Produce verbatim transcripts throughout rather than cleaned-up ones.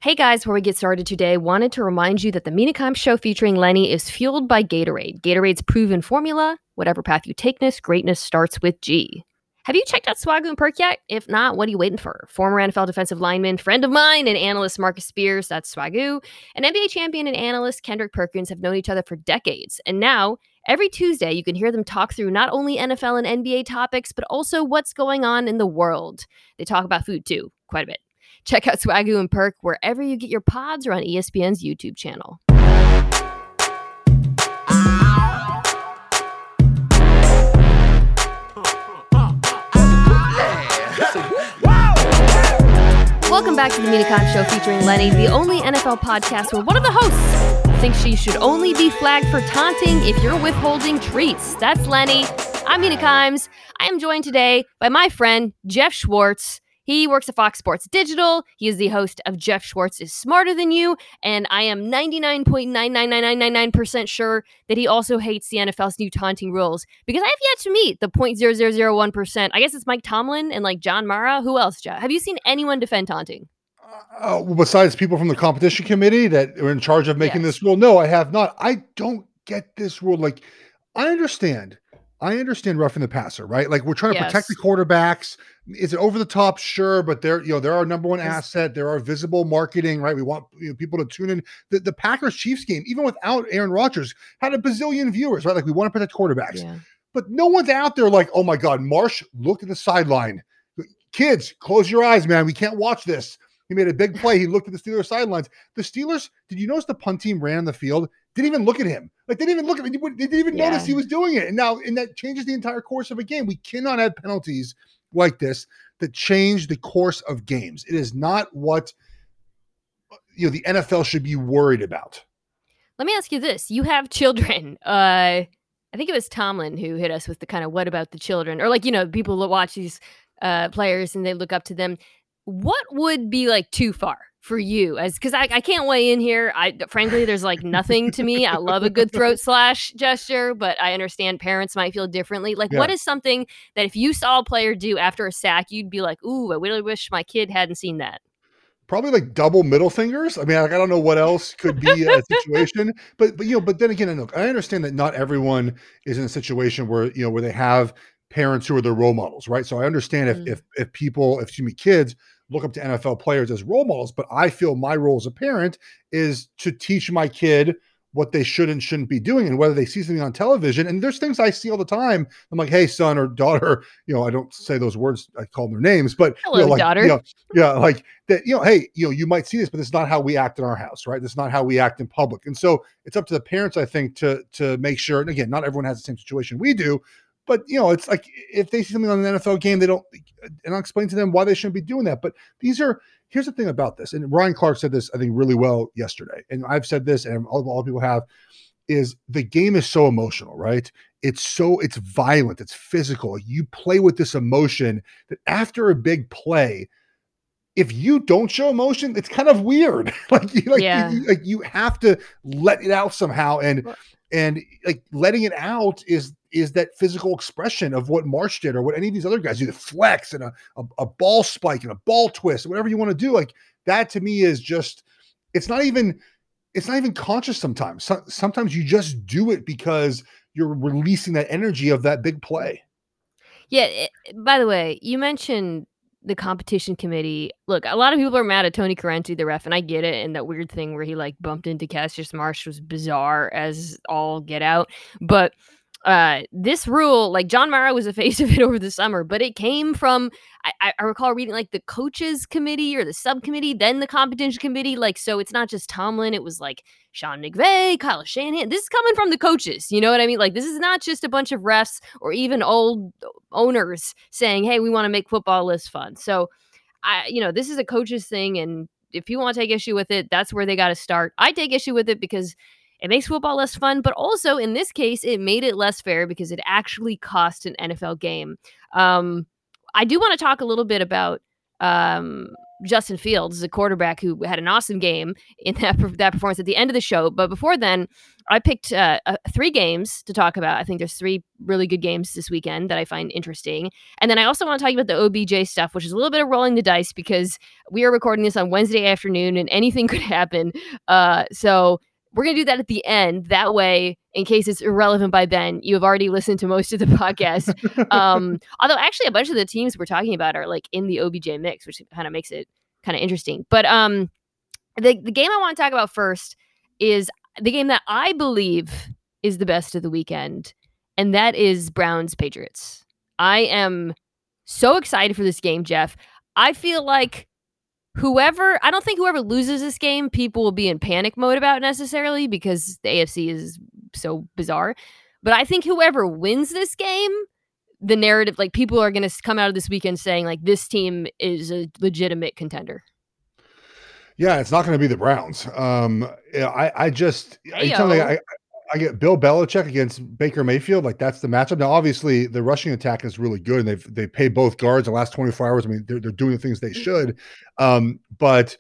Hey guys, before we get started today, wanted to remind you that the Mina Kimes show featuring Lenny is fueled by Gatorade. Gatorade's proven formula, whatever path you take this, greatness starts with G. Have you checked out Swagoo and Perk yet? If not, what are you waiting for? Former N F L defensive lineman, friend of mine, and analyst Marcus Spears, that's Swagoo, and N B A champion and analyst Kendrick Perkins have known each other for decades. And now, every Tuesday, you can hear them talk through not only N F L and N B A topics, but also what's going on in the world. They talk about food too, quite a bit. Check out Swagoo and Perk wherever you get your pods or on E S P N's YouTube channel. Welcome back to the Mina Kimes show featuring Lenny, the only N F L podcast where one of the hosts thinks she should only be flagged for taunting if you're withholding treats. That's Lenny. I'm Mina Kimes. I am joined today by my friend, Jeff Schwartz. He works at Fox Sports Digital. He is the host of Jeff Schwartz is Smarter Than You, and I am ninety-nine point nine nine nine nine nine nine percent sure that he also hates the N F L's new taunting rules, because I have yet to meet the zero point zero zero zero one percent. I guess it's Mike Tomlin and like John Mara. Who else, Jeff? Have you seen anyone defend taunting? Uh, besides people from the competition committee that are in charge of making yes. this rule? No, I have not. I don't get this rule. Like, I understand. I understand roughing the passer, right? Like, we're trying to yes. protect the quarterbacks. Is it over the top? Sure, but they're, you know, they're our number one yes. asset. There are visible marketing, right? We want you know, people to tune in. The, the Packers Chiefs game, even without Aaron Rodgers, had a bazillion viewers, right? Like, we want to protect quarterbacks. Yeah. But no one's out there like, oh my God, Marsh, look at the sideline. Kids, close your eyes, man. We can't watch this. He made a big play. He looked at the Steelers sidelines. The Steelers, did you notice the punt team ran the field? Didn't even look at him. Like, they didn't even look at him. They didn't even yeah. notice he was doing it. And now, and that changes the entire course of a game. We cannot have penalties like this that change the course of games. It is not what, you know, the N F L should be worried about. Let me ask you this. You have children. Uh, I think it was Tomlin who hit us with the kind of, what about the children? Or like, you know, people that watch these uh, players and they look up to them. What would be like too far for you? As because I, I can't weigh in here. I frankly, there's like nothing to me. I love a good throat slash gesture, but I understand parents might feel differently. Like, yeah. what is something that if you saw a player do after a sack, you'd be like, ooh, I really wish my kid hadn't seen that? Probably like double middle fingers. I mean, like, I don't know what else could be a situation, but but you know, but then again, look, I understand that not everyone is in a situation where you know where they have parents who are their role models, right? So I understand if mm. if if people, if excuse me, kids look up to N F L players as role models, but I feel my role as a parent is to teach my kid what they should and shouldn't be doing, and whether they see something on television. And there's things I see all the time. I'm like, hey, son or daughter, you know, I don't say those words, I call them their names, but hello, you know, like, daughter. You know, yeah, like that, you know, hey, you know, you might see this, but it's not how we act in our house, right? That's not how we act in public. And so it's up to the parents, I think, to to make sure, and again, not everyone has the same situation we do, but, you know, it's like if they see something on an N F L game, they don't, and I'll explain to them why they shouldn't be doing that. But these are, here's the thing about this. And Ryan Clark said this, I think, really well yesterday. And I've said this, and all, all people have, is the game is so emotional, right? It's so, it's violent, it's physical. You play with this emotion that after a big play, if you don't show emotion, it's kind of weird. like, you, like, yeah. you, like you have to let it out somehow. And, and like letting it out is, is that physical expression of what Marsh did or what any of these other guys do, the flex and a, a, a ball spike and a ball twist, whatever you want to do. Like that to me is just, it's not even, it's not even conscious sometimes. So, sometimes you just do it because you're releasing that energy of that big play. Yeah. It, by the way, you mentioned the competition committee. Look, a lot of people are mad at Tony Correnti, the ref, and I get it. And that weird thing where he like bumped into Cassius Marsh was bizarre as all get out. But Uh, this rule, like John Mara was the face of it over the summer, but it came from, I, I recall reading like the coaches committee or the subcommittee, then the competition committee. Like, so it's not just Tomlin. It was like Sean McVay, Kyle Shanahan. This is coming from the coaches. You know what I mean? Like, this is not just a bunch of refs or even old owners saying, hey, we want to make football less fun. So I, you know, this is a coaches thing. And if you want to take issue with it, that's where they got to start. I take issue with it because it makes football less fun, but also in this case, it made it less fair because it actually cost an N F L game. Um, I do want to talk a little bit about um, Justin Fields, a quarterback who had an awesome game in that that performance at the end of the show. But before then, I picked uh, uh, three games to talk about. I think there's three really good games this weekend that I find interesting. And then I also want to talk about the O B J stuff, which is a little bit of rolling the dice because we are recording this on Wednesday afternoon and anything could happen. Uh, so we're going to do that at the end. That way, in case it's irrelevant by then, you have already listened to most of the podcast. um, although actually a bunch of the teams we're talking about are like in the O B J mix, which kind of makes it kind of interesting. But um, the, the game I want to talk about first is the game that I believe is the best of the weekend, and that is Browns Patriots. I am so excited for this game, Jeff. I feel like Whoever, I don't think whoever loses this game, people will be in panic mode about necessarily because the A F C is so bizarre. But I think whoever wins this game, the narrative, like people are going to come out of this weekend saying like this team is a legitimate contender. Yeah, it's not going to be the Browns. Um, I, I just, I, I, I get Bill Belichick against Baker Mayfield. Like that's the matchup. Now, obviously, the rushing attack is really good, and they've they pay both guards the last twenty-four hours. I mean, they're they're doing the things they should. Um, but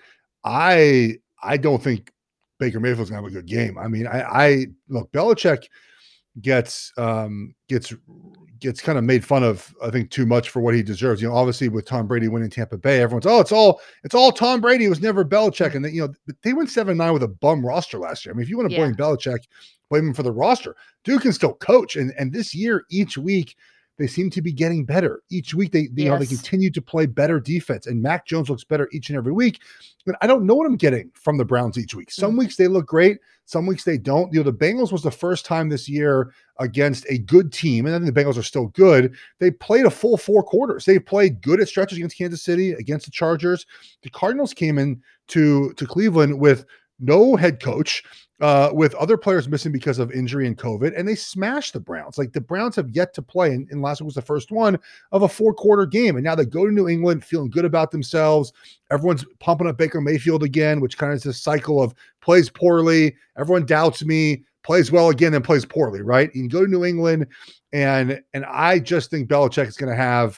I I don't think Baker Mayfield's gonna have a good game. I mean, I, I look Belichick gets um, gets gets kind of made fun of, I think, too much for what he deserves. You know, obviously with Tom Brady winning Tampa Bay, everyone's, oh, it's all it's all Tom Brady. It was never Belichick. And then, you know, they went seven nine with a bum roster last year. I mean, if you want to yeah. blame Belichick, blame him for the roster. Dude can still coach. And and this year, each week, they seem to be getting better. Each week, they, they yes. you know, they continue to play better defense. And Mac Jones looks better each and every week. But I don't know what I'm getting from the Browns each week. Some mm-hmm. weeks they look great. Some weeks they don't. You know, the Bengals was the first time this year against a good team, and I think the Bengals are still good. They played a full four quarters. They played good at stretches against Kansas City, against the Chargers. The Cardinals came in to, to Cleveland with no head coach, uh, with other players missing because of injury and COVID, and they smashed the Browns. Like the Browns have yet to play, and, and last week was the first one of a four-quarter game, and now they go to New England feeling good about themselves. Everyone's pumping up Baker Mayfield again, which kind of is this cycle of plays poorly, everyone doubts me, plays well again, then plays poorly, right? You can go to New England, and and I just think Belichick is going to have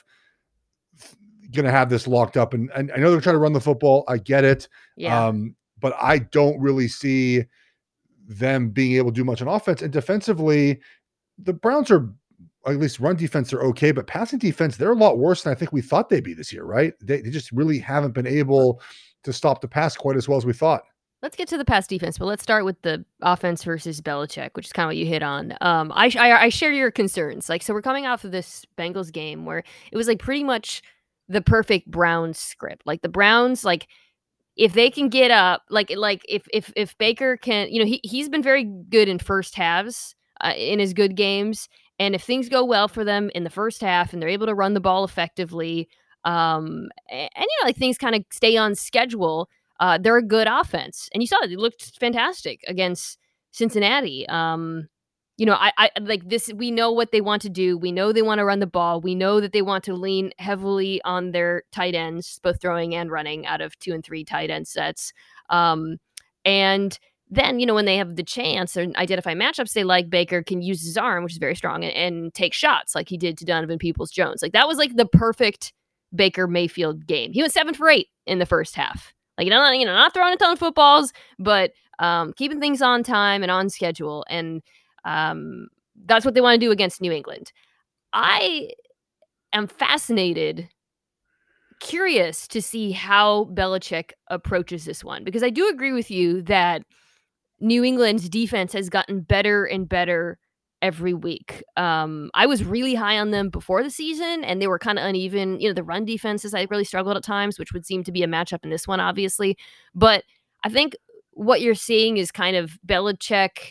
going to have this locked up, and, and I know they're trying to run the football. I get it, yeah. um, but I don't really see them being able to do much on offense. And defensively, the Browns are, at least run defense, are okay, but passing defense, they're a lot worse than I think we thought they'd be this year, right? They, they just really haven't been able to stop the pass quite as well as we thought. Let's get to the pass defense, but let's start with the offense versus Belichick, which is kind of what you hit on. Um, I, I, I share your concerns. Like, so we're coming off of this Bengals game where it was like pretty much the perfect Browns script. Like the Browns, like, if they can get up, like like if if if Baker can, you know, he he's been very good in first halves uh, in his good games, and if things go well for them in the first half and they're able to run the ball effectively, um, and, and you know, like things kind of stay on schedule, uh, they're a good offense. And you saw it; it looked fantastic against Cincinnati. Um, you know, I, I like this. We know what they want to do. We know they want to run the ball. We know that they want to lean heavily on their tight ends, both throwing and running out of two and three tight end sets. Um, and then, you know, when they have the chance and identify matchups, they like Baker can use his arm, which is very strong, and, and take shots like he did to Donovan Peoples-Jones. Like that was like the perfect Baker Mayfield game. He went seven for eight in the first half. Like, you know, you know, not throwing a ton of footballs, but um, keeping things on time and on schedule. And Um, that's what they want to do against New England. I am fascinated, curious to see how Belichick approaches this one, because I do agree with you that New England's defense has gotten better and better every week. Um, I was really high on them before the season, and they were kind of uneven. You know, the run defenses, I really struggled at times, which would seem to be a matchup in this one, obviously. But I think what you're seeing is kind of Belichick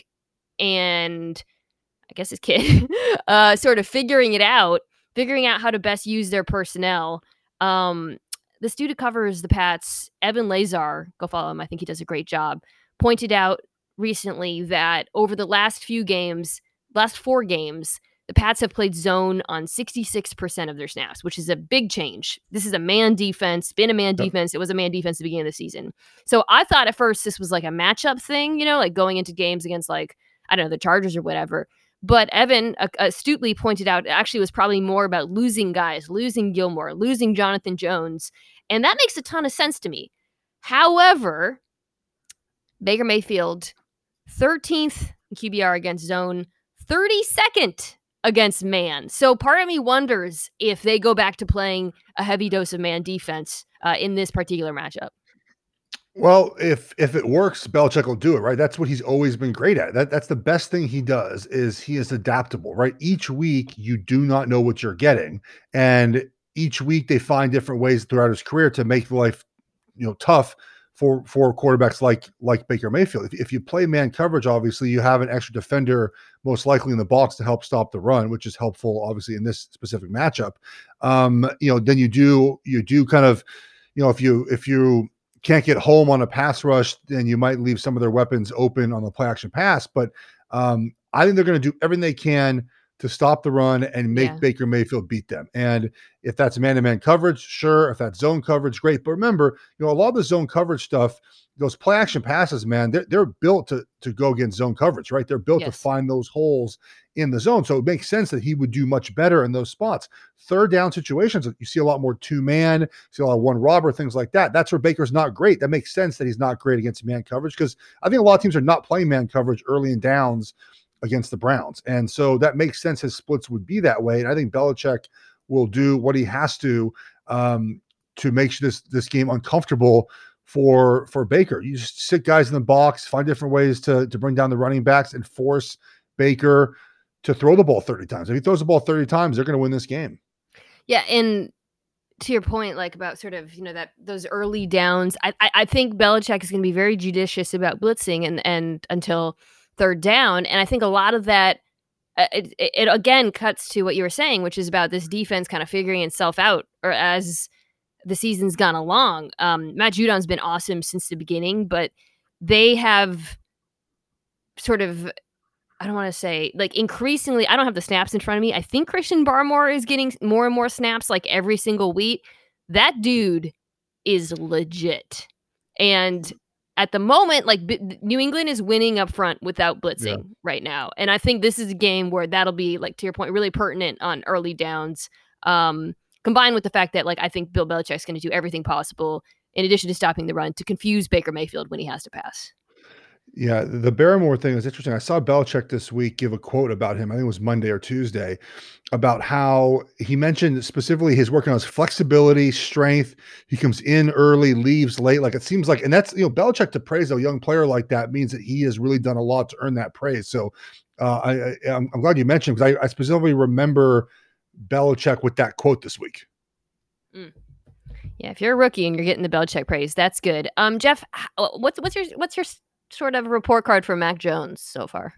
and I guess his kid uh, sort of figuring it out, figuring out how to best use their personnel. Um, the student covers the Pats, Evan Lazar, go follow him, I think he does a great job, pointed out recently that over the last few games, last four games, the Pats have played zone on sixty-six percent of their snaps, which is a big change. This is a man defense, been a man yep. defense. It was a man defense at the beginning of the season. So I thought at first this was like a matchup thing, you know, like going into games against like, I don't know, the Chargers or whatever. But Evan uh, astutely pointed out it actually was probably more about losing guys, losing Gilmore, losing Jonathan Jones. And that makes a ton of sense to me. However, Baker Mayfield, thirteenth in Q B R against zone, thirty-second against man. So part of me wonders if they go back to playing a heavy dose of man defense uh, in this particular matchup. Well, if if it works, Belichick will do it, right? That's what he's always been great at. That that's the best thing he does is he is adaptable, right? Each week you do not know what you're getting, and each week they find different ways throughout his career to make life, you know, tough for for quarterbacks like like Baker Mayfield. If, if you play man coverage, obviously you have an extra defender most likely in the box to help stop the run, which is helpful, obviously in this specific matchup. Um, you know, then you do you do kind of, you know, if you if you can't get home on a pass rush, then you might leave some of their weapons open on the play action pass. But um, I think they're going to do everything they can to stop the run and make yeah. Baker Mayfield beat them. And if that's man-to-man coverage, sure. If that's zone coverage, great. But remember, you know, a lot of the zone coverage stuff, those play action passes, man, they're, they're built to, to go against zone coverage, right? They're built yes. to find those holes in the zone. So it makes sense that he would do much better in those spots. Third down situations, you see a lot more two-man, you see a lot of one robber, things like that. That's where Baker's not great. That makes sense that he's not great against man coverage because I think a lot of teams are not playing man coverage early in downs against the Browns. And so that makes sense. His splits would be that way. And I think Belichick will do what he has to um, to make this, this game uncomfortable for, for Baker. You just sit guys in the box, find different ways to, to bring down the running backs and force Baker to throw the ball thirty times. If he throws the ball thirty times, they're going to win this game. Yeah. And to your point, like about sort of, you know, that those early downs, I, I, I think Belichick is going to be very judicious about blitzing and, and until third down. And I think a lot of that, uh, it, it, it again cuts to what you were saying, which is about this defense kind of figuring itself out or as the season's gone along. Um, Matt Judon's been awesome since the beginning, but they have sort of, I don't want to say like increasingly, I don't have the snaps in front of me. I think Christian Barmore is getting more and more snaps like every single week. That dude is legit. And at the moment, like B- New England is winning up front without blitzing yeah. right now. And I think this is a game where that'll be, like, to your point, really pertinent on early downs, um, combined with the fact that, like, I think Bill Belichick's going to do everything possible, in addition to stopping the run, to confuse Baker Mayfield when he has to pass. Yeah, the Barmore thing is interesting. I saw Belichick this week give a quote about him. I think it was Monday or Tuesday, about how he mentioned specifically his working on his flexibility, strength. He comes in early, leaves late. Like it seems like, and that's, you know, Belichick to praise a young player like that means that he has really done a lot to earn that praise. So uh, I, I, I'm, I'm glad you mentioned because I, I specifically remember Belichick with that quote this week. Mm. Yeah, if you're a rookie and you're getting the Belichick praise, that's good. Um, Jeff, what's what's your what's your sort of report card for Mac Jones so far?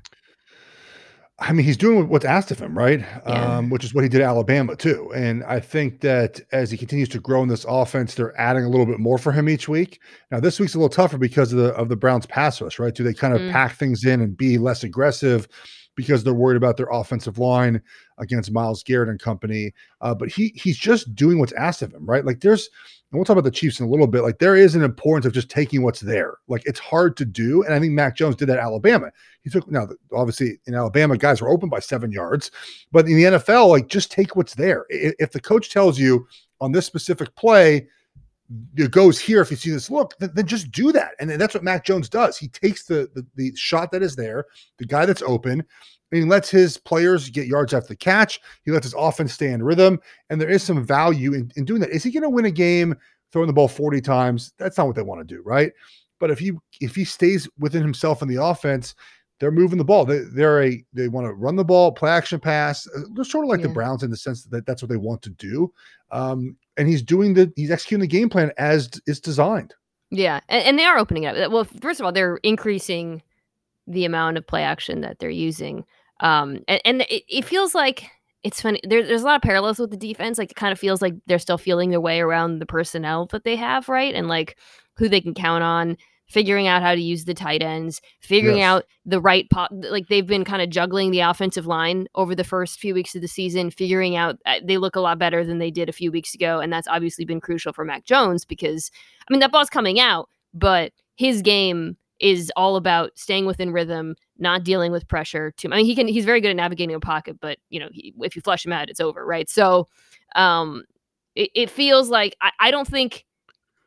I mean, he's doing what's asked of him, right? Yeah. Um, which is what he did at Alabama too. And I think that as he continues to grow in this offense, they're adding a little bit more for him each week. Now, this week's a little tougher because of the of the Browns pass rush, right? Do they kind of mm. pack things in and be less aggressive because they're worried about their offensive line against Myles Garrett and company? Uh, but he he's just doing what's asked of him, right? Like there's, and we'll talk about the Chiefs in a little bit. Like there is an importance of just taking what's there. Like it's hard to do. And I think Mac Jones did that at Alabama. He took, now obviously in Alabama, guys were open by seven yards, but in the N F L, like just take what's there. If the coach tells you on this specific play, it goes here, if you see this look, then, then just do that. And that's what Mac Jones does. He takes the, the, the shot that is there, the guy that's open, and he lets his players get yards after the catch. He lets his offense stay in rhythm. And there is some value in, in doing that. Is he going to win a game throwing the ball forty times? That's not what they want to do, right? But if he if he stays within himself in the offense, they're moving the ball. They they're a they want to run the ball, play action pass. They're sort of like yeah. the Browns in the sense that that's what they want to do. Um, and he's doing the he's executing the game plan as is designed. Yeah, and, and they are opening up. Well, first of all, they're increasing the amount of play action that they're using. Um, and, and it, it feels like it's funny. There, there's a lot of parallels with the defense. Like it kind of feels like they're still feeling their way around the personnel that they have, right? And like who they can count on, figuring out how to use the tight ends, figuring yes. out the right pot. Like they've been kind of juggling the offensive line over the first few weeks of the season, figuring out uh, they look a lot better than they did a few weeks ago. And that's obviously been crucial for Mac Jones because, I mean, that ball's coming out, but his game is all about staying within rhythm, not dealing with pressure. Too, I mean, he can. He's very good at navigating a pocket, but you know, he, if you flush him out, it's over, right? So, um, it, it feels like I, I don't think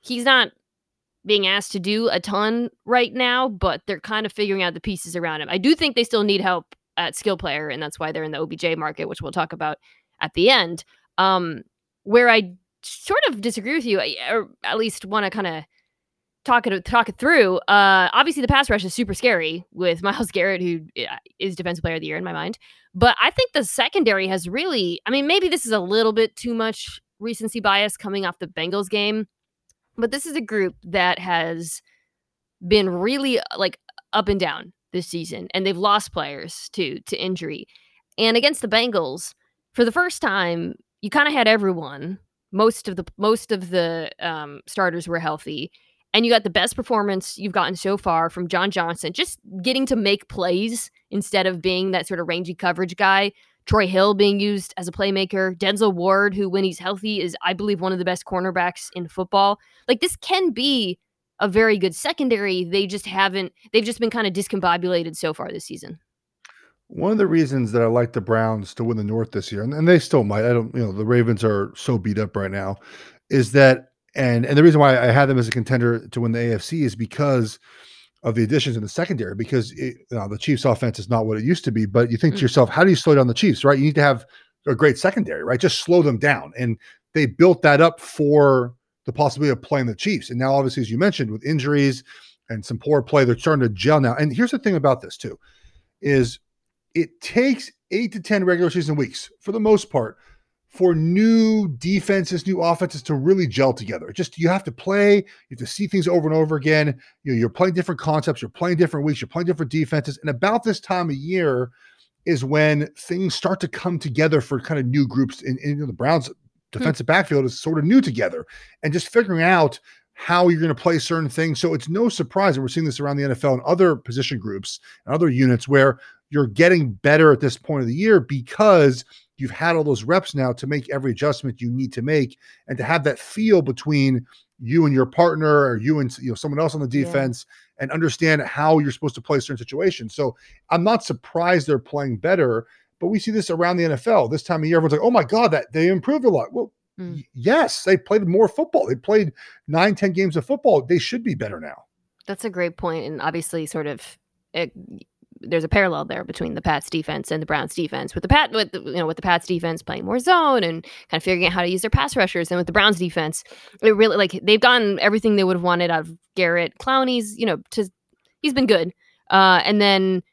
he's not being asked to do a ton right now, but they're kind of figuring out the pieces around him. I do think they still need help at skill player, and that's why they're in the O B J market, which we'll talk about at the end. Um, where I sort of disagree with you, or at least want to kind of talk it talk it through. Uh, obviously, the pass rush is super scary with Myles Garrett, who is Defensive Player of the Year in my mind. But I think the secondary has really, I mean, maybe this is a little bit too much recency bias coming off the Bengals game, but this is a group that has been really like up and down this season, and they've lost players too to injury. And against the Bengals, for the first time, you kind of had everyone. Most of the most of the um, starters were healthy, and you got the best performance you've gotten so far from John Johnson, just getting to make plays instead of being that sort of rangy coverage guy. Troy Hill being used as a playmaker. Denzel Ward, who when he's healthy is, I believe, one of the best cornerbacks in football. Like, this can be a very good secondary. They just haven't, they've just been kind of discombobulated so far this season. One of the reasons that I like the Browns to win the North this year, and, and they still might, I don't, you know, the Ravens are so beat up right now, is that, and and the reason why I had them as a contender to win the A F C is because of the additions in the secondary, because it, you know, the Chiefs offense is not what it used to be, but you think mm. to yourself, how do you slow down the Chiefs, right? You need to have a great secondary, right? Just slow them down. And they built that up for the possibility of playing the Chiefs. And now, obviously, as you mentioned, with injuries and some poor play, they're starting to gel now. And here's the thing about this too, is it takes eight to ten regular season weeks for the most part for new defenses, new offenses to really gel together. Just, you have to play, you have to see things over and over again. You know, you're playing different concepts, you're playing different weeks, you're playing different defenses. And about this time of year is when things start to come together for kind of new groups. And, and you know, the Browns defensive hmm. backfield is sort of new together, and just figuring out how you're going to play certain things. So it's no surprise, and we're seeing this around the N F L and other position groups and other units, where you're getting better at this point of the year because you've had all those reps now to make every adjustment you need to make, and to have that feel between you and your partner, or you and, you know, someone else on the defense, yeah. and understand how you're supposed to play certain situations. So I'm not surprised they're playing better, but we see this around the N F L this time of year. Everyone's like, oh my God, that they improved a lot. Well, mm. y- yes, they played more football. They played nine, ten games of football. They should be better now. That's a great point. And obviously sort of, it, there's a parallel there between the Pats defense and the Browns defense. With the Pat, with the, you know, with the Pats defense playing more zone and kind of figuring out how to use their pass rushers, and with the Browns defense, it really, like, they've gotten everything they would have wanted out of Garrett. Clowney's, you know, to he's been good, uh, and then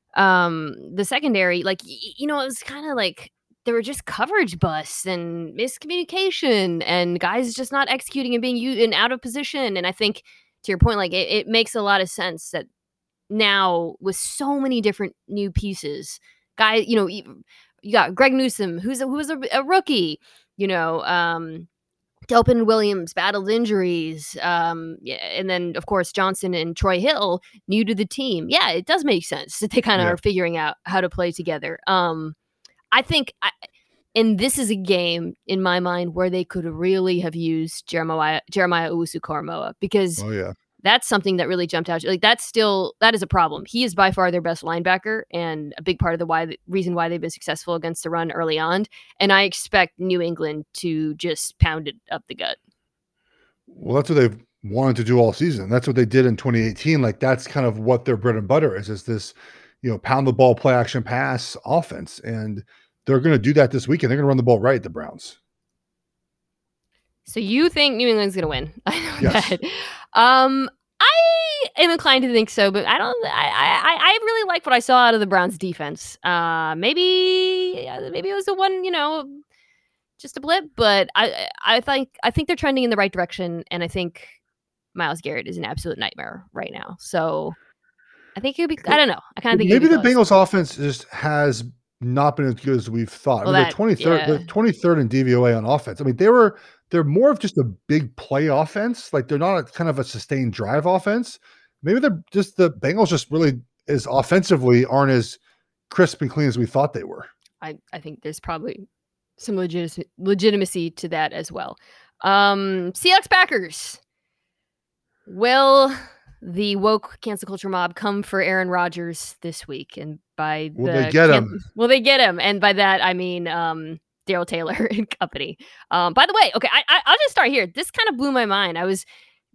um, the secondary, like, y- you know, it was kind of like there were just coverage busts and miscommunication and guys just not executing and being used and out of position. And I think, to your point, like, it, it makes a lot of sense that now, with so many different new pieces, guy, you know, you, you got Greg Newsome, who's a, who's a, a rookie, you know, um, Delpin Williams battled injuries, um, yeah, and then of course Johnson and Troy Hill new to the team. Yeah, it does make sense that they kind of yeah. are figuring out how to play together. Um, I think, I, and this is a game in my mind where they could really have used Jeremiah Jeremiah Owusu-Koramoah, because. Oh yeah. That's something that really jumped out. Like, that's still, that is a problem. He is by far their best linebacker, and a big part of the why the reason why they've been successful against the run early on. And I expect New England to just pound it up the gut. Well, that's what they've wanted to do all season. That's what they did in twenty eighteen. Like, that's kind of what their bread and butter is, is this, you know, pound the ball, play action pass offense. And they're going to do that this weekend. They're going to run the ball right, the Browns. So you think New England's going to win? I know yes. that. Um, I am inclined to think so, but I don't. I, I I really like what I saw out of the Browns defense. Uh, maybe maybe it was the one, you know, just a blip, but I I think I think they're trending in the right direction, and I think Myles Garrett is an absolute nightmare right now. So I think it would be. I don't know. I kind of think maybe the Bengals offense just has not been as good as we've thought. Well, I mean, that, they're twenty-third, yeah. they're twenty-third in D V O A on offense. I mean, they were. They're more of just a big play offense. Like, they're not a, kind of a sustained drive offense. Maybe they're just, the Bengals just really is offensively aren't as crisp and clean as we thought they were. I, I think there's probably some legit- legitimacy to that as well. Um, Seahawks Packers. Will the woke cancel culture mob come for Aaron Rodgers this week? And by will the they get can- him? Will they get him? And by that, I mean, um, Daryl Taylor and company. Um, by the way, okay, I, I, I'll just start here. This kind of blew my mind. I was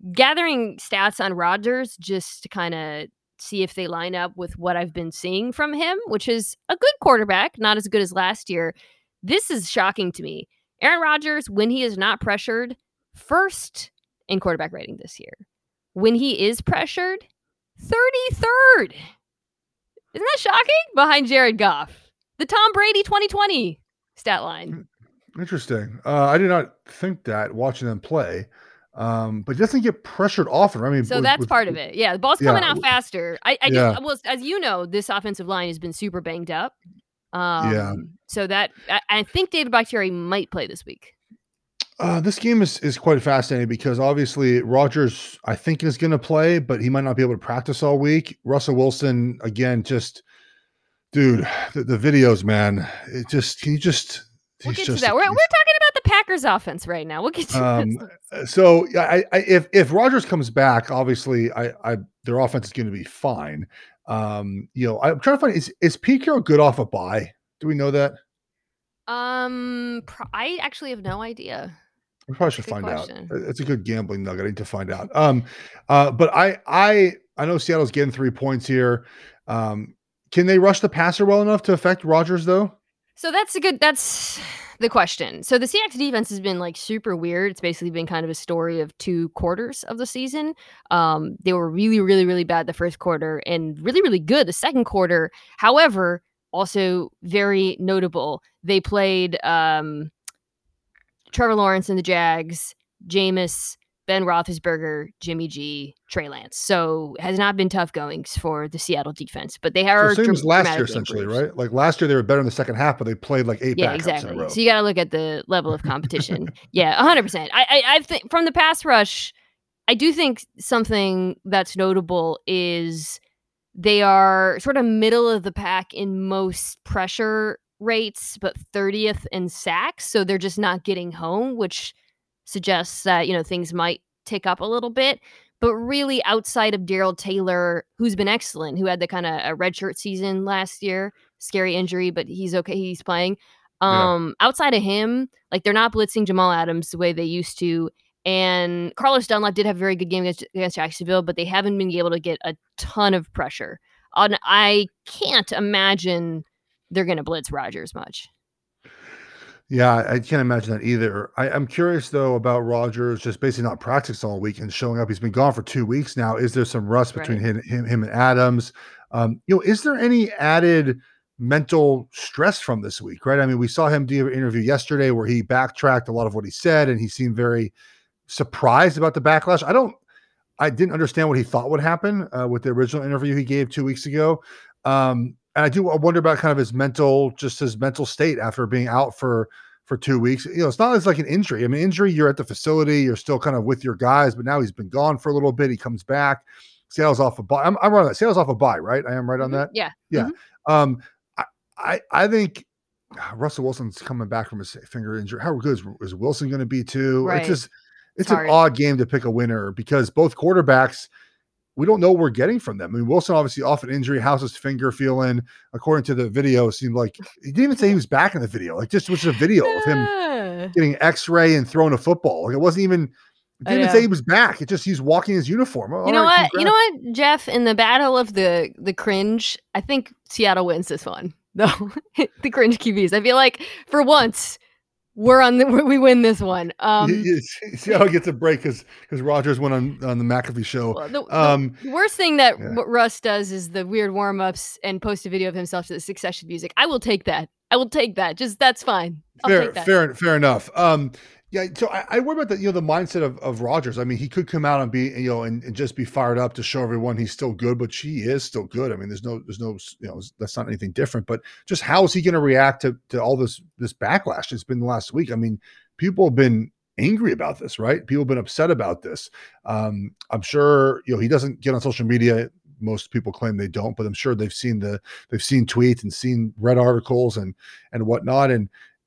gathering stats on Rodgers just to kind of see if they line up with what I've been seeing from him, which is a good quarterback, not as good as last year. This is shocking to me. Aaron Rodgers, when he is not pressured, first in quarterback rating this year. When he is pressured, thirty-third. Isn't that shocking? Behind Jared Goff. The Tom Brady twenty twenty stat line. Interesting. Uh, I did not think that watching them play. Um, but he doesn't get pressured often. I mean, so with, that's with, part of it. Yeah, the ball's coming yeah, out faster. I, I yeah. just, well, as you know, this offensive line has been super banged up. Um, yeah. So that I, I think David Bakhtiari might play this week. Uh, this game is is quite fascinating because obviously Rodgers, I think, is going to play, but he might not be able to practice all week. Russell Wilson, again, just dude, the, the videos, man. It just he just. We'll get just, to that. We're, we're talking about the Packers offense right now. We'll get to um, So I, I, if if Rodgers comes back, obviously, I, I their offense is going to be fine. Um, you know, I'm trying to find is is Pete Carroll good off a bye? Do we know that? Um, I actually have no idea. We probably should find question. out. It's a good gambling nugget. I need to find out. Um, uh, but I I I know Seattle's getting three points here. Um, can they rush the passer well enough to affect Rodgers though? So that's a good, that's the question. So the Seahawks defense has been like super weird. It's basically been kind of a story of two quarters of the season. Um, they were really, really, really bad the first quarter and really, really good the second quarter. However, also very notable. They played um, Trevor Lawrence and the Jags, Jameis, Ben Roethlisberger, Jimmy G, Trey Lance. So has not been tough goings for the Seattle defense, but they are so same as last year essentially, improved. right? Like last year they were better in the second half, but they played like eight. Yeah, exactly. So you got to look at the level of competition. yeah, a hundred percent. I, I, I think from the pass rush, I do think something that's notable is they are sort of middle of the pack in most pressure rates, but thirtieth in sacks. So they're just not getting home, which suggests that, you know, things might tick up a little bit. But really, outside of Darrell Taylor, who's been excellent, who had the kind of a redshirt season last year, scary injury, but he's okay, he's playing. Um, yeah. Outside of him, like they're not blitzing Jamal Adams the way they used to. And Carlos Dunlap did have a very good game against, against Jacksonville, but they haven't been able to get a ton of pressure. And I can't imagine they're going to blitz Rodgers much. Yeah, I can't imagine that either. I, I'm curious, though, about Rodgers just basically not practicing all week and showing up. He's been gone for two weeks now. Is there some rust between right. him, him, him and Adams? Um, you know, is there any added mental stress from this week, right? I mean, we saw him do an interview yesterday where he backtracked a lot of what he said, and he seemed very surprised about the backlash. I don't, I didn't understand what he thought would happen uh, with the original interview he gave two weeks ago. Um, and I do wonder about kind of his mental, just his mental state after being out for, for two weeks. You know, it's not as like an injury. I mean, injury, you're at the facility, you're still kind of with your guys, but now he's been gone for a little bit. He comes back. Seattle's off a bye. I'm, I'm right on that. Seattle's off a bye, right? I am right on mm-hmm. that. Yeah. Yeah. Mm-hmm. Um, I, I, I think Russell Wilson's coming back from his finger injury. How good is, is Wilson going to be too? Right. It's just, it's, it's an odd game to pick a winner because both quarterbacks, we don't know what we're getting from them. I mean, Wilson obviously off an injury. How's his finger feeling? According to the video, it seemed like he didn't even say he was back in the video. Like just was a video of him getting X-ray and throwing a football. Like it wasn't even. It didn't even say he was back. It just he's walking his uniform. All you know right, what? Congrats. You know what, Jeff? In the battle of the the cringe, I think Seattle wins this one. Though the cringe Q Bs. I feel like for once. We're on the we win this one. Um, you, you see how it gets a break because because Rodgers went on, on the McAfee show. Well, the, um, the worst thing that yeah. Russ does is the weird warm ups and post a video of himself to the Succession music. I will take that. I will take that. Just that's fine. I'll fair, take that. fair, fair enough. Um, yeah. So I, I worry about the you know the mindset of of Rodgers. I mean, he could come out and be you know and, and just be fired up to show everyone he's still good, but he is still good. I mean, there's no there's no you know that's not anything different. But just how is he going to react to to all this this backlash that's been the last week? I mean. People have been angry about this, right? People have been upset about this. Um, I'm sure, you know, he doesn't get on social media. Most people claim they don't, but I'm sure they've seen the, they've seen tweets and seen read articles and, and whatnot. And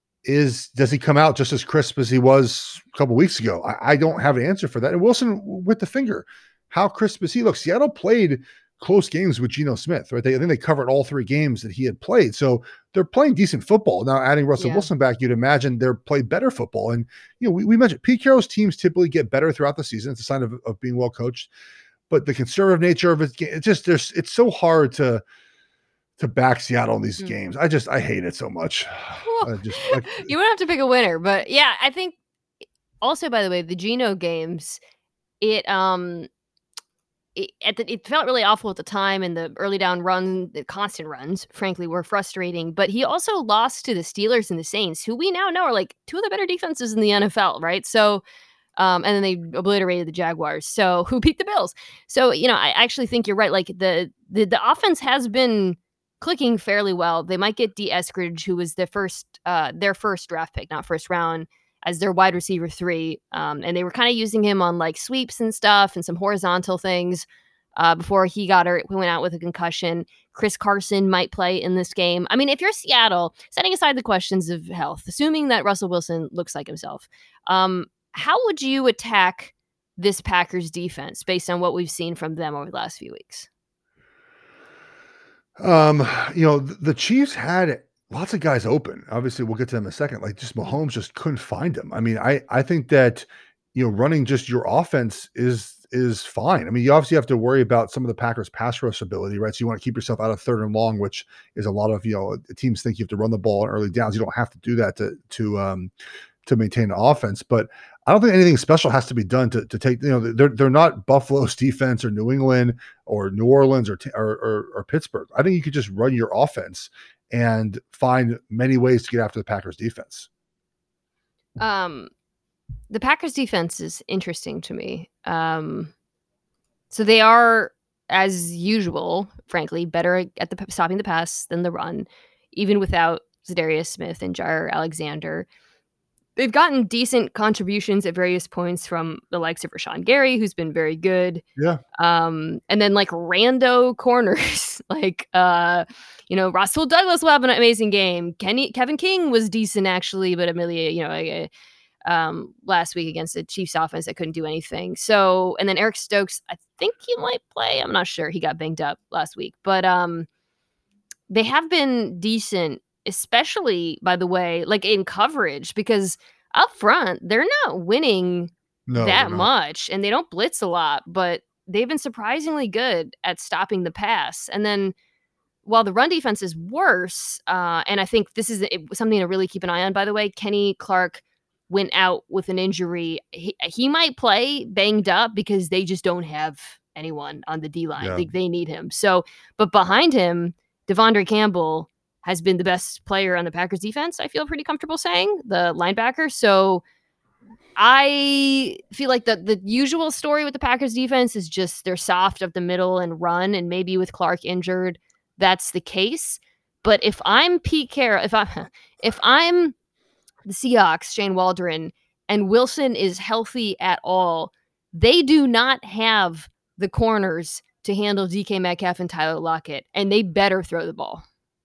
is, does he come out just as crisp as he was a couple of weeks ago? I, I don't have an answer for that. And Wilson with the finger, how crisp is he? Look, Seattle played close games with Geno Smith, right? They, I think they covered all three games that he had played. So they're playing decent football. Now, adding Russell yeah. Wilson back, you'd imagine they're playing better football. And, you know, we, we mentioned Pete Carroll's teams typically get better throughout the season. It's a sign of, of being well coached. But the conservative nature of it, it's just, there's, it's so hard to, to back Seattle in these mm. games. I just, I hate it so much. Well, just, like, you wouldn't have to pick a winner, but yeah, I think also, by the way, the Geno games, it, um, It, at the, it felt really awful at the time, and the early down run, the constant runs, frankly, were frustrating. But he also lost to the Steelers and the Saints, who we now know are like two of the better defenses in the N F L, right? So, um, and then they obliterated the Jaguars, so who beat the Bills. So, you know, I actually think you're right. Like the the, the offense has been clicking fairly well. They might get D. Eskridge, who was the first, uh, their first draft pick, not first round, as their wide receiver three. Um, and they were kind of using him on like sweeps and stuff and some horizontal things uh, before he got hurt, went out with a concussion. Chris Carson might play in this game. I mean, if you're Seattle, setting aside the questions of health, assuming that Russell Wilson looks like himself, um, how would you attack this Packers defense based on what we've seen from them over the last few weeks? Um, you know, the, the Chiefs had lots of guys open. Obviously, we'll get to them in a second. Like, just Mahomes just couldn't find them. I mean, I I think that, you know, running just your offense is is fine. I mean, you obviously have to worry about some of the Packers' pass rush ability, right? So you want to keep yourself out of third and long, which is a lot of, you know, teams think you have to run the ball in early downs. You don't have to do that to to um to maintain the offense. But I don't think anything special has to be done to to take, you know, they're they're not Buffalo's defense or New England or New Orleans or or, or, or Pittsburgh. I think you could just run your offense and find many ways to get after the Packers defense. Um, the Packers defense is interesting to me. Um, so they are, as usual, frankly, better at the stopping the pass than the run, even without Za'Darius Smith and Jair Alexander. They've gotten decent contributions at various points from the likes of Rashawn Gary, who's been very good. Yeah. Um, and then like rando corners, like, uh, you know, Russell Douglas will have an amazing game. Kenny, Kevin King was decent actually, but Amelia, you know, uh, um, last week against the Chiefs offense, that couldn't do anything. So, and then Eric Stokes, I think he might play. I'm not sure. He got banged up last week, but um, they have been decent, especially, by the way, like in coverage, because up front, they're not winning no, that much, and they don't blitz a lot, but they've been surprisingly good at stopping the pass. And then while the run defense is worse, uh, and I think this is it, something to really keep an eye on, by the way, Kenny Clark went out with an injury. He, he might play banged up because they just don't have anyone on the D-line. Yeah. They, they need him. So, but behind him, Devondre Campbell has been the best player on the Packers defense, I feel pretty comfortable saying, the linebacker. So I feel like the, the usual story with the Packers defense is just they're soft up the middle and run, and maybe with Clark injured, that's the case. But if I'm Pete Carroll, if I'm, if I'm the Seahawks, Shane Waldron, and Wilson is healthy at all, they do not have the corners to handle D K Metcalf and Tyler Lockett, and they better throw the ball.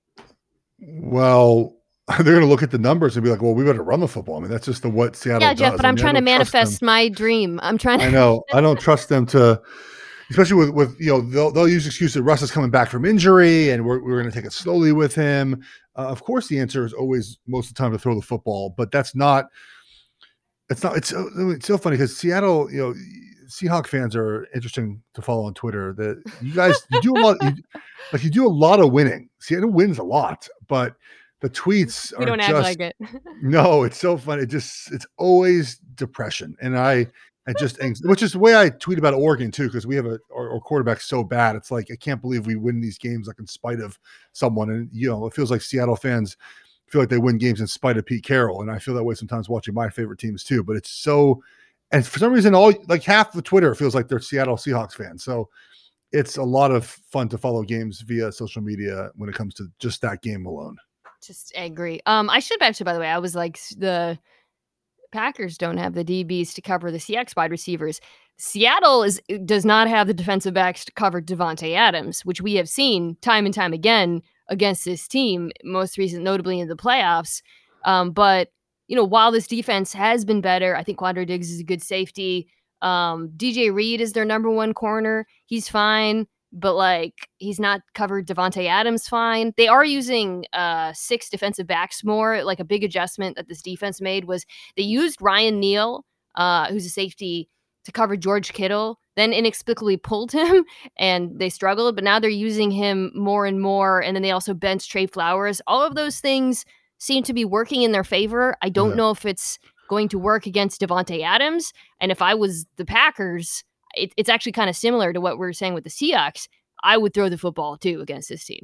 Well, they're going to look at the numbers and be like, well, we better run the football. I mean, that's just the what Seattle yeah, Jeff, does. but I'm I mean, trying to manifest my dream. I'm trying to. I know. I don't trust them to, especially with, with you know, they'll, they'll use excuse that Russ is coming back from injury and we're, we're going to take it slowly with him. Uh, of course, the answer is always most of the time to throw the football, but that's not, it's not, it's, it's so funny because Seattle, you know, Seahawk fans are interesting to follow on Twitter. That you guys you do a lot, you, like you do a lot of winning. Seattle wins a lot, but the tweets we are don't just, act like it. No, it's so funny. It just it's always depression, and I I just which is the way I tweet about Oregon too, because we have a our, our quarterback's so bad. It's like I can't believe we win these games like in spite of someone, and you know it feels like Seattle fans feel like they win games in spite of Pete Carroll, and I feel that way sometimes watching my favorite teams too. But it's so. And for some reason, all like half of Twitter feels like they're Seattle Seahawks fans. So it's a lot of fun to follow games via social media when it comes to just that game alone. Just agree. Um, I should mention, by the way, I was like, the Packers don't have the D Bs to cover the Seahawks wide receivers. Seattle is does not have the defensive backs to cover Devontae Adams, which we have seen time and time again against this team, most recent, notably in the playoffs. Um, but you know, while this defense has been better, I think Quandre Diggs is a good safety. Um, D J Reed is their number one corner. He's fine. but like he's not covered Davante Adams fine. They are using uh, six defensive backs more. Like a big adjustment that this defense made was they used Ryan Neal, uh, who's a safety, to cover George Kittle, then inexplicably pulled him and they struggled, but now they're using him more and more. And then they also benched Trey Flowers. All of those things seem to be working in their favor. I don't yeah. know if it's going to work against Davante Adams. And if I was the Packers, it, it's actually kind of similar to what we were saying with the Seahawks. I would throw the football too against this team.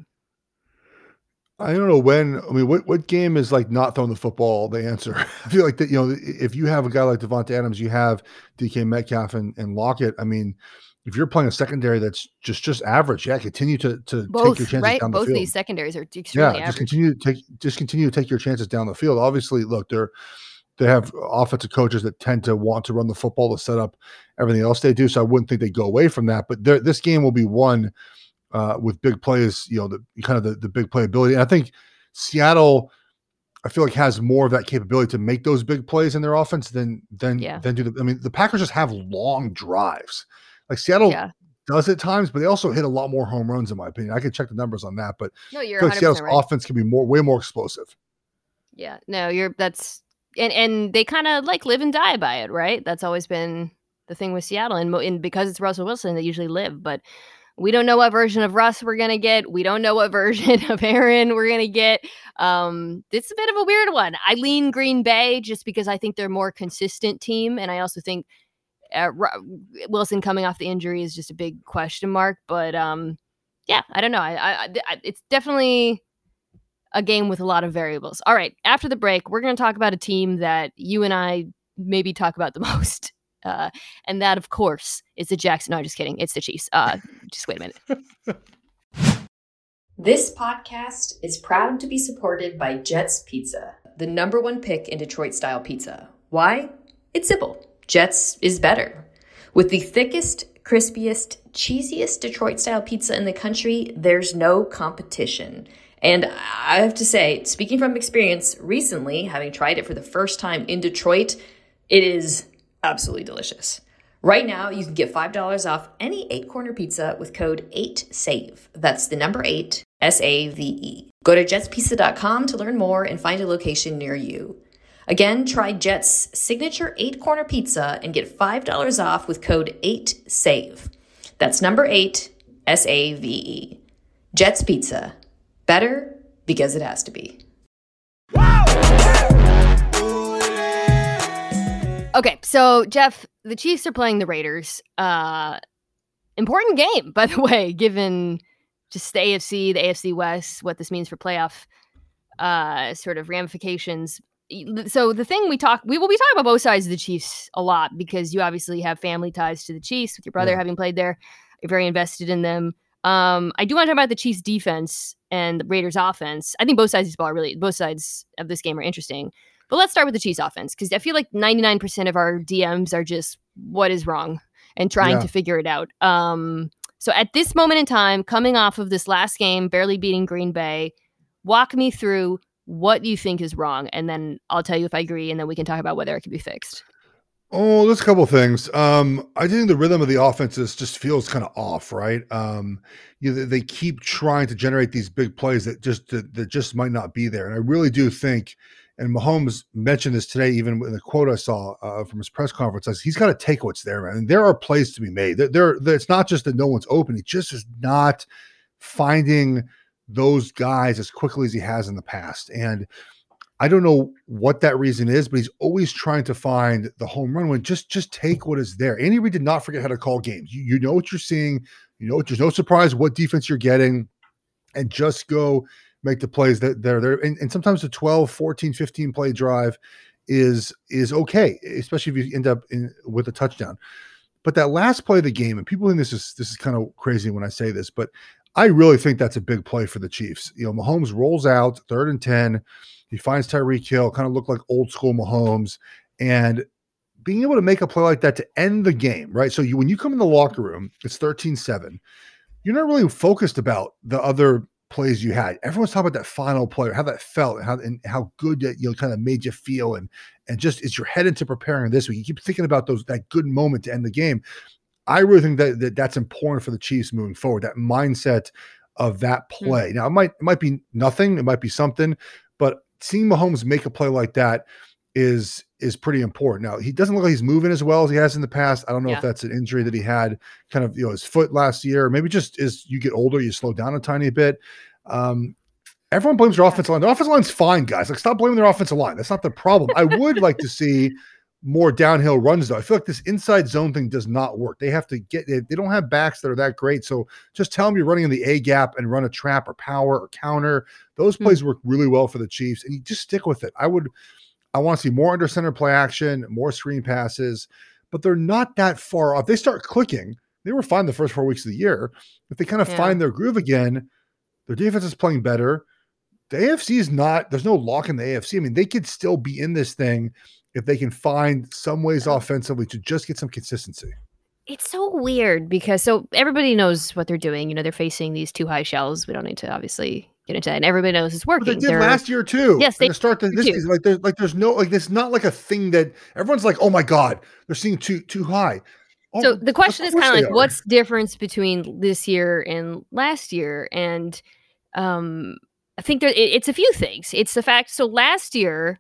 I don't know when, I mean, what, what game is like not throwing the football the answer? I feel like that, you know, if you have a guy like Davante Adams, you have D K Metcalf and, and Lockett. I mean, if you're playing a secondary that's just just average, yeah, continue to to Both, take your chances right? down the Both field. Both these secondaries are extremely yeah, average. just continue to take just continue to take your chances down the field. Obviously, look, they're they have offensive coaches that tend to want to run the football to set up everything else they do. So I wouldn't think they go away from that. But this game will be won uh, with big plays, you know, the kind of the, the big playability. And I think Seattle, I feel like, has more of that capability to make those big plays in their offense than than yeah. than do the. I mean, the Packers just have long drives. Like Seattle yeah. does at times, but they also hit a lot more home runs, in my opinion. I could check the numbers on that, but no, you're I feel like Seattle's right. offense can be more, way more explosive. Yeah, no, you're that's and and they kind of like live and die by it, right? That's always been the thing with Seattle, and, and because it's Russell Wilson, they usually live, but. We don't know what version of Russ we're going to get. We don't know what version of Aaron we're going to get. Um, it's a bit of a weird one. I lean Green Bay just because I think they're a more consistent team. And I also think uh, Wilson coming off the injury is just a big question mark. But um, yeah, I don't know. I, I, I, it's definitely a game with a lot of variables. All right. After the break, we're going to talk about a team that you and I maybe talk about the most. Uh, and that, of course, is the Jackson. No, just kidding. It's the Chiefs. Uh, just wait a minute. This podcast is proud to be supported by Jets Pizza, the number one pick in Detroit-style pizza. Why? It's simple. Jets is better. With the thickest, crispiest, cheesiest Detroit-style pizza in the country, there's no competition. And I have to say, speaking from experience, recently, having tried it for the first time in Detroit, it is absolutely delicious. Right now, you can get five dollars off any eight-corner pizza with code eight save. That's the number eight, S A V E. Go to jets pizza dot com to learn more and find a location near you. Again, try Jet's signature eight-corner pizza and get five dollars off with code eight save. That's number eight, S A V E. Jets Pizza. Better because it has to be. Okay, so Jeff, the Chiefs are playing the Raiders. Uh, important game, by the way, given just the A F C, the A F C West, what this means for playoff uh, sort of ramifications. So the thing we talk, we will be talking about both sides of the Chiefs a lot because you obviously have family ties to the Chiefs with your brother yeah. having played there. You're very invested in them. Um, I do want to talk about the Chiefs defense and the Raiders offense. I think both sides of this ball are really, both sides of this game are interesting. But let's start with the Chiefs offense, because I feel like ninety-nine percent of our D Ms are just what is wrong and trying yeah. to figure it out. Um, so at this moment in time, coming off of this last game, barely beating Green Bay, walk me through what you think is wrong, and then I'll tell you if I agree, and then we can talk about whether it can be fixed. Oh, there's a couple of things. Um, I think the rhythm of the offenses just feels kind of off, right? Um, you know, they keep trying to generate these big plays that just that, that just might not be there, and I really do think. And Mahomes mentioned this today, even in the quote I saw uh, from his press conference, says he's got to take what's there, man. And there are plays to be made. There, there, it's not just that no one's open. He just is not finding those guys as quickly as he has in the past. And I don't know what that reason is, but he's always trying to find the home run when just, just take what is there. Andy Reid did not forget how to call games. You, you know what you're seeing. You know, there's no surprise what defense you're getting, and just go make the plays that they're there. And, and sometimes a twelve, fourteen, fifteen play drive is, is okay, especially if you end up in with a touchdown. But that last play of the game, and people think this is, this is kind of crazy when I say this, but I really think that's a big play for the Chiefs. You know, Mahomes rolls out third and ten. He finds Tyreek Hill, kind of look like old school Mahomes, and being able to make a play like that to end the game, right? So you, when you come in the locker room, it's thirteen seven. You're not really focused about the other plays you had. Everyone's talking about that final play, how that felt, and how and how good that, you know, kind of made you feel, and and just is your head into preparing this week. You keep thinking about those that good moment to end the game. I really think that, that that's important for the Chiefs moving forward, that mindset of that play. Mm-hmm. Now, it might, it might be nothing. It might be something, but seeing Mahomes make a play like that is is pretty important. Now, he doesn't look like he's moving as well as he has in the past. I don't know yeah. if that's an injury that he had, kind of, you know, his foot last year. Maybe just as you get older, you slow down a tiny bit. Um, everyone blames their yeah. offensive line. The offensive line's fine, guys. Like, stop blaming their offensive line. That's not the problem. I would like to see more downhill runs, though. I feel like this inside zone thing does not work. They have to get, they, they don't have backs that are that great. So just tell them you're running in the A gap and run a trap or power or counter. Those plays mm-hmm. work really well for the Chiefs, and you just stick with it. I would, I want to see more under center play action, more screen passes, but they're not that far off. They start clicking. They were fine the first four weeks of the year. If they kind of yeah. find their groove again, their defense is playing better. The A F C is not, there's no lock in the A F C. I mean, they could still be in this thing if they can find some ways offensively to just get some consistency. It's so weird because so everybody knows what they're doing. You know, they're facing these two high shells. We don't need to obviously get into that. And everybody knows it's working. But they did they're, last year too. Yes, they to start the, this season. Like there's like there's no like this not like a thing that everyone's like, oh my God, they're seeing too too high. Oh, so the question is kind of like, are. what's the difference between this year and last year? And um, I think there, it, it's a few things. It's the fact. So last year.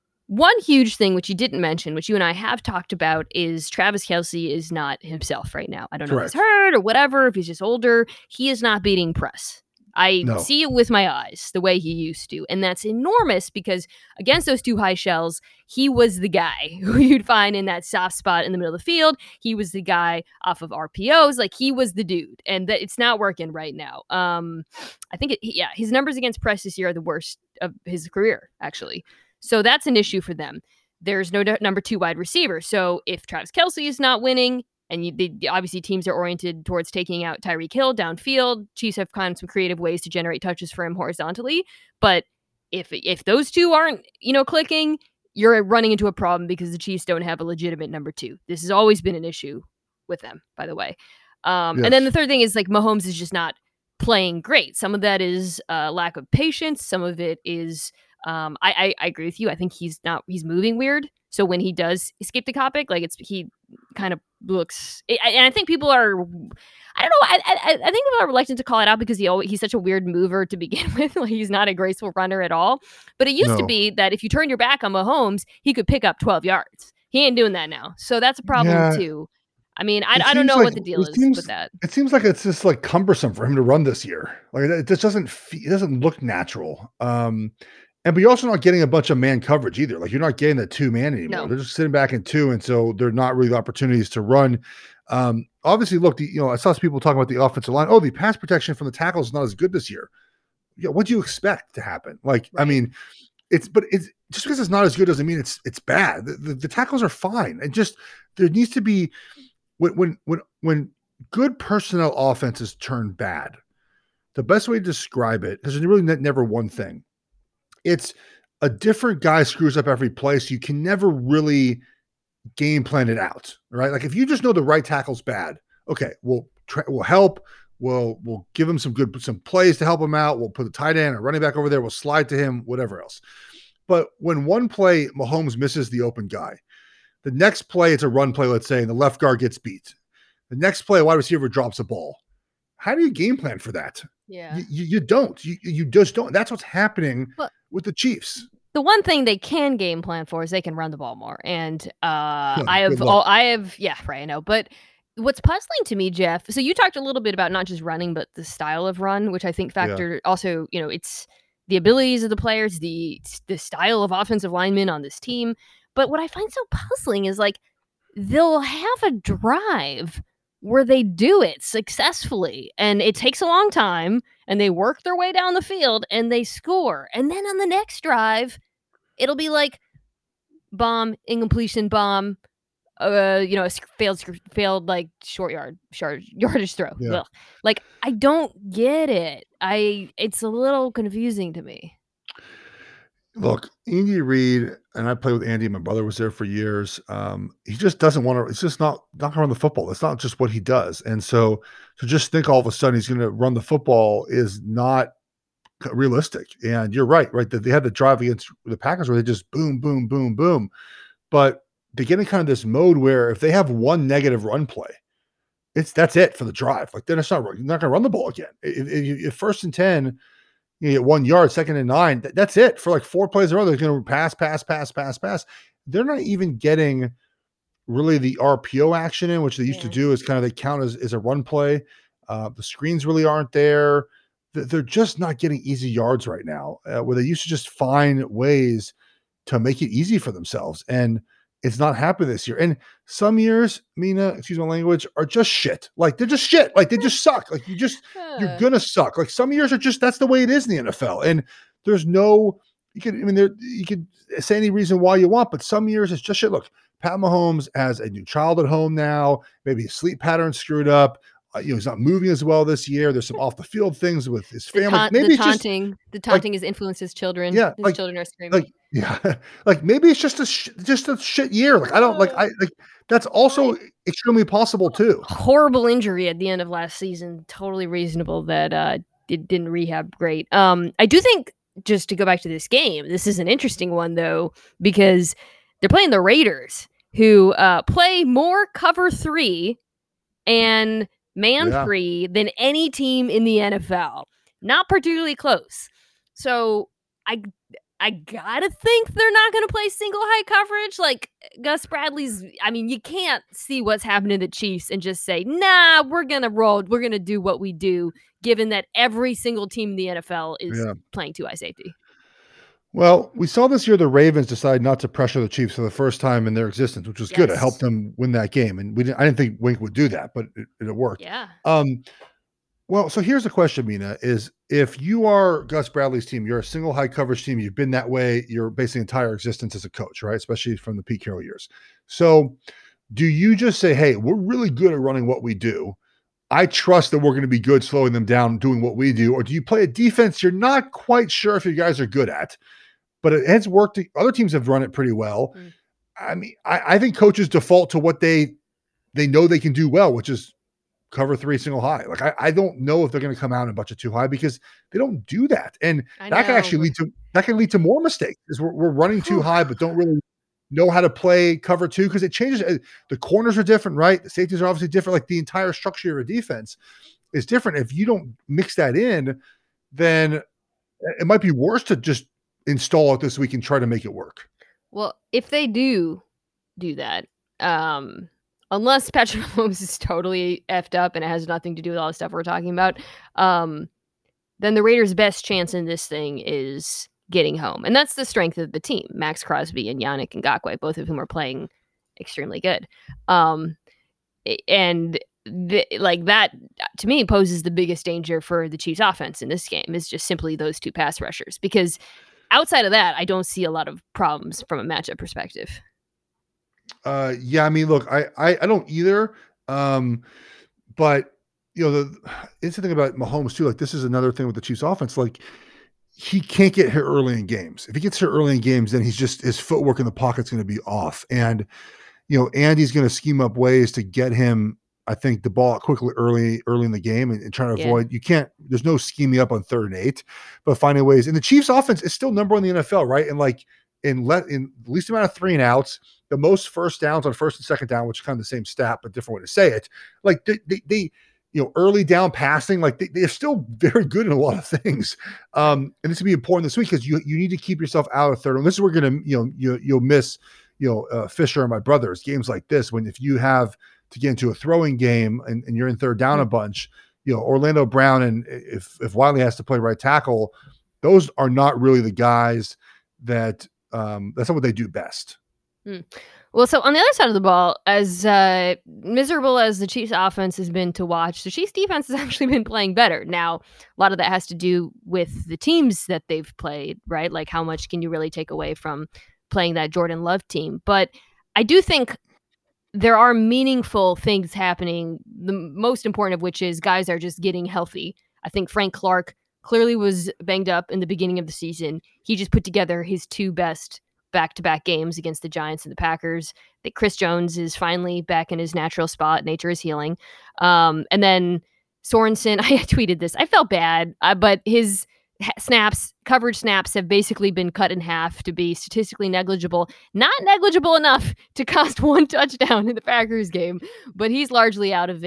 One huge thing, which you didn't mention, which you and I have talked about, is Travis Kelce is not himself right now. I don't know Correct. if he's hurt or whatever, if he's just older. He is not beating press. I no. see it with my eyes the way he used to. And that's enormous because against those two high shells, he was the guy who you'd find in that soft spot in the middle of the field. He was the guy off of R P Os. Like, he was the dude. And that it's not working right now. Um, I think, it, yeah, his numbers against press this year are the worst of his career, actually. So that's an issue for them. There's no d- number two wide receiver. So if Travis Kelce is not winning, and you, they, obviously teams are oriented towards taking out Tyreek Hill downfield, Chiefs have kind of some creative ways to generate touches for him horizontally. But if if those two aren't, you know, clicking, you're running into a problem because the Chiefs don't have a legitimate number two. This has always been an issue with them, by the way. Um, yes. And then the third thing is like Mahomes is just not playing great. Some of that is uh, lack of patience. Some of it is... Um, I, I I agree with you. I think he's not he's moving weird. So when he does escape the topic, like it's he kind of looks. And I think people are, I don't know. I I, I think people are reluctant to call it out because he always, he's such a weird mover to begin with. Like he's not a graceful runner at all. But it used no. to be that if you turn your back on Mahomes, he could pick up twelve yards. He ain't doing that now. So that's a problem yeah. too. I mean, I, I don't know like, what the deal is seems, with that. It seems like it's just like cumbersome for him to run this year. Like it just doesn't it doesn't look natural. Um. And but you're also not getting a bunch of man coverage either. Like you're not getting the two man anymore. No. They're just sitting back in two, and so they're not really opportunities to run. Um, obviously, look, the, you know, I saw some people talking about the offensive line. Oh, the pass protection from the tackles is not as good this year. Yeah, what do you expect to happen? Like, right. I mean, it's but it's just because it's not as good doesn't mean it's it's bad. The, the, the tackles are fine. And just there needs to be when when when when good personnel offenses turn bad. The best way to describe it, because there's really never one thing. It's a different guy screws up every play, so you can never really game plan it out, right? Like if you just know the right tackle's bad, okay, we'll tra- we'll help, we'll we'll give him some good some plays to help him out. We'll put the tight end or running back over there. We'll slide to him, whatever else. But when one play Mahomes misses the open guy, the next play it's a run play, let's say, and the left guard gets beat. The next play, a wide receiver drops a ball. How do you game plan for that? Yeah, you, you, you don't. You you just don't. That's what's happening. But with the Chiefs. The one thing they can game plan for is they can run the ball more. And uh, yeah, I have, all, I have, yeah, right, I know. But what's puzzling to me, Jeff, so you talked a little bit about not just running, but the style of run, which I think factor yeah. also, you know, it's the abilities of the players, the the style of offensive linemen on this team. But what I find so puzzling is like, they'll have a drive where they do it successfully and it takes a long time and they work their way down the field and they score. And then on the next drive, it'll be like bomb, incompletion, bomb, uh, you know, a failed, failed like short yard, short yardage throw. Yeah. Like, I don't get it. I, it's a little confusing to me. Look, Andy Reid, and I played with Andy. My brother was there for years. Um, he just doesn't want to. It's just not not gonna run the football. It's not just what he does. And so to just think all of a sudden he's going to run the football is not realistic. And you're right, right? That they had the drive against the Packers where they just boom, boom, boom, boom. But they get in kind of this mode where if they have one negative run play, it's that's it for the drive. Like, then it's not, you're not going to run the ball again. If, if, if first and ten, you get one yard, second and nine, that, that's it for like four plays in a row. They're going to pass, pass, pass, pass, pass. They're not even getting really the R P O action in, which they used yeah. to do is kind of, they count as, as a run play. Uh, the screens really aren't there. They're just not getting easy yards right now, uh, where they used to just find ways to make it easy for themselves. And it's not happening this year. And some years, Mina, excuse my language, are just shit. Like, they're just shit. Like, they just suck. Like, you just, you're going to suck. Like, some years are just, that's the way it is in the N F L. And there's no, you could, I mean, there, you could say any reason why you want, but some years it's just shit. Look, Pat Mahomes has a new child at home now. Maybe his sleep pattern screwed up. Uh, you know, he's not moving as well this year. There's some off the field things with his family. The, ta- maybe the it's taunting, just, the taunting like, has influenced his children. Yeah, his like, children are screaming. Like, yeah, like maybe it's just a sh- just a shit year. Like, I don't like I like that's also extremely possible too. Horrible injury at the end of last season. Totally reasonable that uh it didn't rehab great. Um, I do think, just to go back to this game, this is an interesting one though, because they're playing the Raiders, who uh play more cover three and man yeah. three than any team in the N F L. Not particularly close. So I I gotta think they're not going to play single high coverage. Like, Gus Bradley's, I mean, you can't see what's happening to the Chiefs and just say, nah, we're going to roll. We're going to do what we do, given that every single team in the N F L is yeah. playing two high safety. Well, we saw this year the Ravens decide not to pressure the Chiefs for the first time in their existence, which was yes. good. It helped them win that game. And we didn't, I didn't think Wink would do that, but it, it worked. Yeah. Um, Well, so here's the question, Mina, is if you are Gus Bradley's team, you're a single high coverage team, you've been that way your basically entire existence as a coach, right? Especially from the Pete Carroll years. So do you just say, hey, we're really good at running what we do. I trust that we're going to be good slowing them down, doing what we do. Or do you play a defense you're not quite sure if you guys are good at, but it has worked. Other teams have run it pretty well. Mm. I mean, I, I think coaches default to what they they know they can do well, which is cover three single high. Like, I, I don't know if they're going to come out and a bunch of too high because they don't do that. And I that know. can actually lead to, that can lead to more mistakes is we're, we're running too high, but don't really know how to play cover two. Cause it changes. The corners are different, right? The safeties are obviously different. Like, the entire structure of a defense is different. If you don't mix that in, then it might be worse to just install it this week and try to make it work. Well, if they do do that, um, unless Patrick Mahomes is totally effed up and it has nothing to do with all the stuff we're talking about, um, then the Raiders' best chance in this thing is getting home. And that's the strength of the team. Max Crosby and Yannick Ngakoue, both of whom are playing extremely good. Um, and the, like that, to me, poses the biggest danger for the Chiefs' offense in this game is just simply those two pass rushers. Because outside of that, I don't see a lot of problems from a matchup perspective. Uh, yeah, I mean, look, I, I, I don't either. Um, but you know, the it's the thing about Mahomes too. Like, this is another thing with the Chiefs offense. Like, he can't get hit early in games. If he gets hit early in games, then he's just, his footwork in the pocket's going to be off. And, you know, Andy's going to scheme up ways to get him, I think, the ball quickly early, early in the game and, and trying to yeah. avoid, you can't, there's no scheming up on third and eight, but finding ways. And the Chiefs offense is still number one in the N F L, right? And like, in let in the least amount of three and outs, the most first downs on first and second down, which is kind of the same stat, but different way to say it. Like, they, they, they you know, early down passing, like they, they're still very good in a lot of things. Um, and this will be important this week because you you need to keep yourself out of third. And this is where we're gonna, you know, you you'll miss, you know, uh, Fisher and my brothers games like this when if you have to get into a throwing game and, and you're in third down a bunch, you know, Orlando Brown and if if Wiley has to play right tackle, those are not really the guys that um, that's not what they do best. Hmm. Well, so on the other side of the ball, as uh, miserable as the Chiefs offense has been to watch, the Chiefs defense has actually been playing better. Now, a lot of that has to do with the teams that they've played, right? Like, how much can you really take away from playing that Jordan Love team? But I do think there are meaningful things happening, the most important of which is guys are just getting healthy. I think Frank Clark clearly was banged up in the beginning of the season. He just put together his two best back-to-back games against the Giants and the Packers. That Chris Jones is finally back in his natural spot. Nature is healing. Um, and then Sorensen, I tweeted this. I felt bad, uh, but his ha- snaps, coverage snaps have basically been cut in half to be statistically negligible. Not negligible enough to cost one touchdown in the Packers game, but he's largely out of it.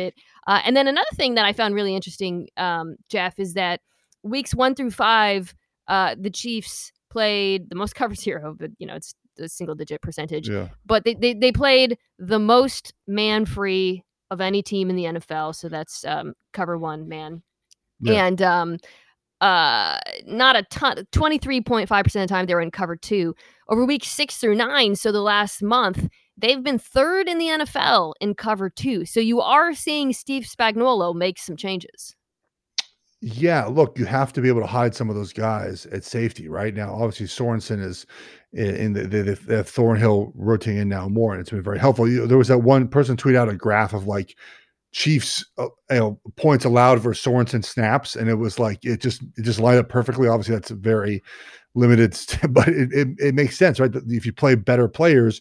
Uh, and then another thing that I found really interesting, um, Jeff, is that weeks one through five, uh, the Chiefs played the most cover zero, but you know it's a single digit percentage. Yeah. But they, they they played the most man free of any team in the N F L. So that's um, cover one man, yeah. and um, uh, not a ton. twenty-three point five percent of the time they were in cover two. Over week six through nine, so the last month, they've been third in the N F L in cover two. So you are seeing Steve Spagnuolo make some changes. Yeah, look, you have to be able to hide some of those guys at safety right now. Obviously, Sorensen is in the, the, the Thornhill rotating in now more, and it's been very helpful. You, there was that one person tweet out a graph of like Chiefs, uh, you know, points allowed versus Sorensen snaps, and it was like it just it just lined up perfectly. Obviously, that's a very limited, but it, it it makes sense, right? If you play better players,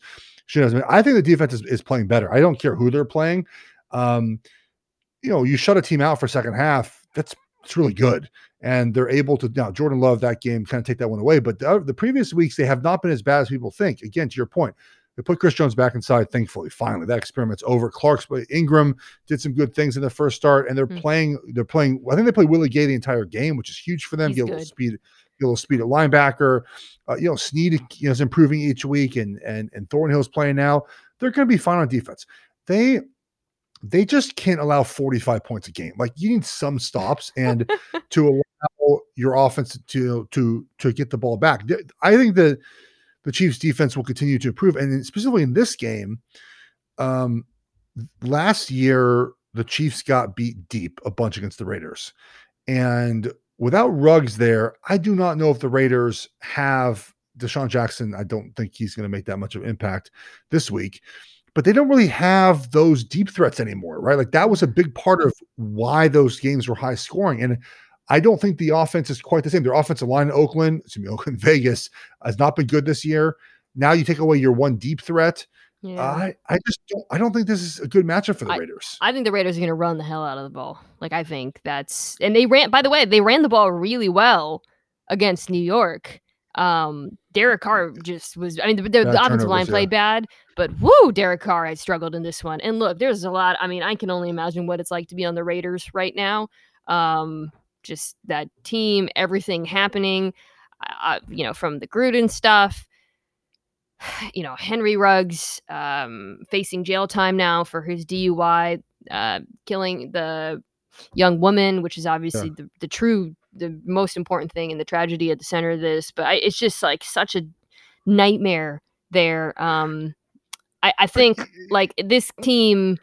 I think the defense is, is playing better. I don't care who they're playing. Um, you know, you shut a team out for second half. That's It's really good. And they're able to now Jordan Love that game kind of take that one away. But the, the previous weeks, they have not been as bad as people think. Again, to your point, they put Chris Jones back inside. Thankfully, finally, that experiment's over. Clark's Ingram did some good things in the first start, and they're mm-hmm. playing. They're playing. I think they play Willie Gay the entire game, which is huge for them. He's get a good. little speed, get a little speed at linebacker. Uh, you know, Snead you know, is improving each week, and and and Thornhill's playing now. They're going to be fine on defense. They. They just can't allow forty-five points a game. Like you need some stops and to allow your offense to to to get the ball back. I think that the Chiefs defense will continue to improve. And specifically in this game, um, last year, the Chiefs got beat deep a bunch against the Raiders. And without Ruggs there, I do not know if the Raiders have Deshaun Jackson. I don't think he's going to make that much of an impact this week. But they don't really have those deep threats anymore, right? Like that was a big part of why those games were high scoring. And I don't think the offense is quite the same. Their offensive line in Oakland, excuse me, Oakland, Vegas has not been good this year. Now you take away your one deep threat. Yeah. Uh, I, I just don't, I don't think this is a good matchup for the I, Raiders. I think the Raiders are going to run the hell out of the ball. Like I think that's, and they ran, by the way, they ran the ball really well against New York. Um, Derek Carr just was, I mean, the, the, the offensive line played yeah. bad, but whoo, Derek Carr had struggled in this one. And look, there's a lot. I mean, I can only imagine what it's like to be on the Raiders right now. Um, just that team, everything happening, uh, you know, from the Gruden stuff, you know, Henry Ruggs, um, facing jail time now for his D U I, uh, killing the young woman, which is obviously yeah. the, the true the most important thing and the tragedy at the center of this, but I, it's just like such a nightmare there. Um, I, I think like this team,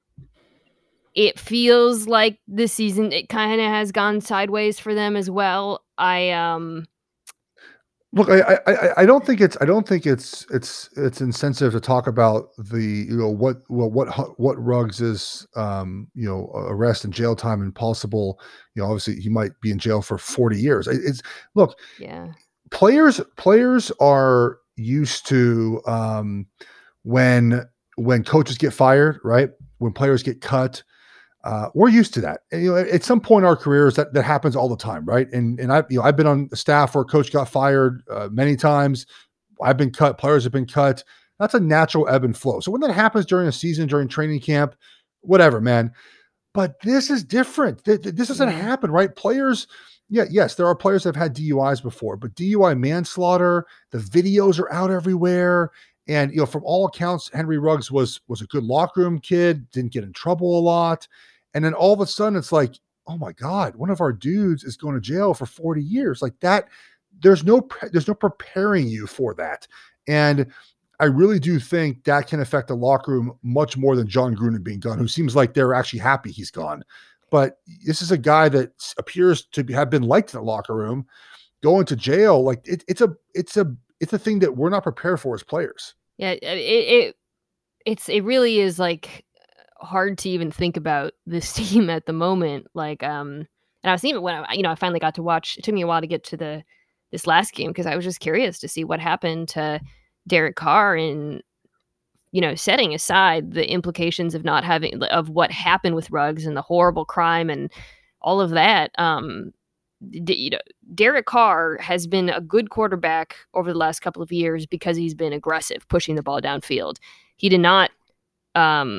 it feels like this season, it kind of has gone sideways for them as well. I, um, Look, I, I I don't think it's I don't think it's it's it's insensitive to talk about the you know what well what what Ruggs is um you know arrest and jail time and possible you know obviously he might be in jail for forty years. It's look yeah players players are used to um when when coaches get fired, right, when players get cut. Uh, we're used to that. And, you know, at some point in our careers, that, that happens all the time, right? And and I, you know, I've been on the staff where a coach got fired uh, many times. I've been cut. Players have been cut. That's a natural ebb and flow. So when that happens during a season, during training camp, whatever, man. But this is different. This doesn't mm-hmm. happen, right? Players, yeah, yes, there are players that have had D U Is before, but D U I manslaughter, the videos are out everywhere. And you know, from all accounts, Henry Ruggs was was a good locker room kid, didn't get in trouble a lot. And then all of a sudden it's like, oh my God, one of our dudes is going to jail for forty years. Like that, there's no, there's no preparing you for that. And I really do think that can affect the locker room much more than John Gruden being gone, who seems like they're actually happy he's gone. But this is a guy that appears to have been liked in the locker room, going to jail. Like it, it's a, it's a, it's a thing that we're not prepared for as players. Yeah. It, it, it's, it really is like, hard to even think about this team at the moment. Like, um, and I was thinking when I, you know, I finally got to watch, it took me a while to get to the, this last game, because I was just curious to see what happened to Derek Carr, and, you know, setting aside the implications of not having, of what happened with Ruggs and the horrible crime and all of that. Um, d- you know, Derek Carr has been a good quarterback over the last couple of years because he's been aggressive, pushing the ball downfield. He did not, um,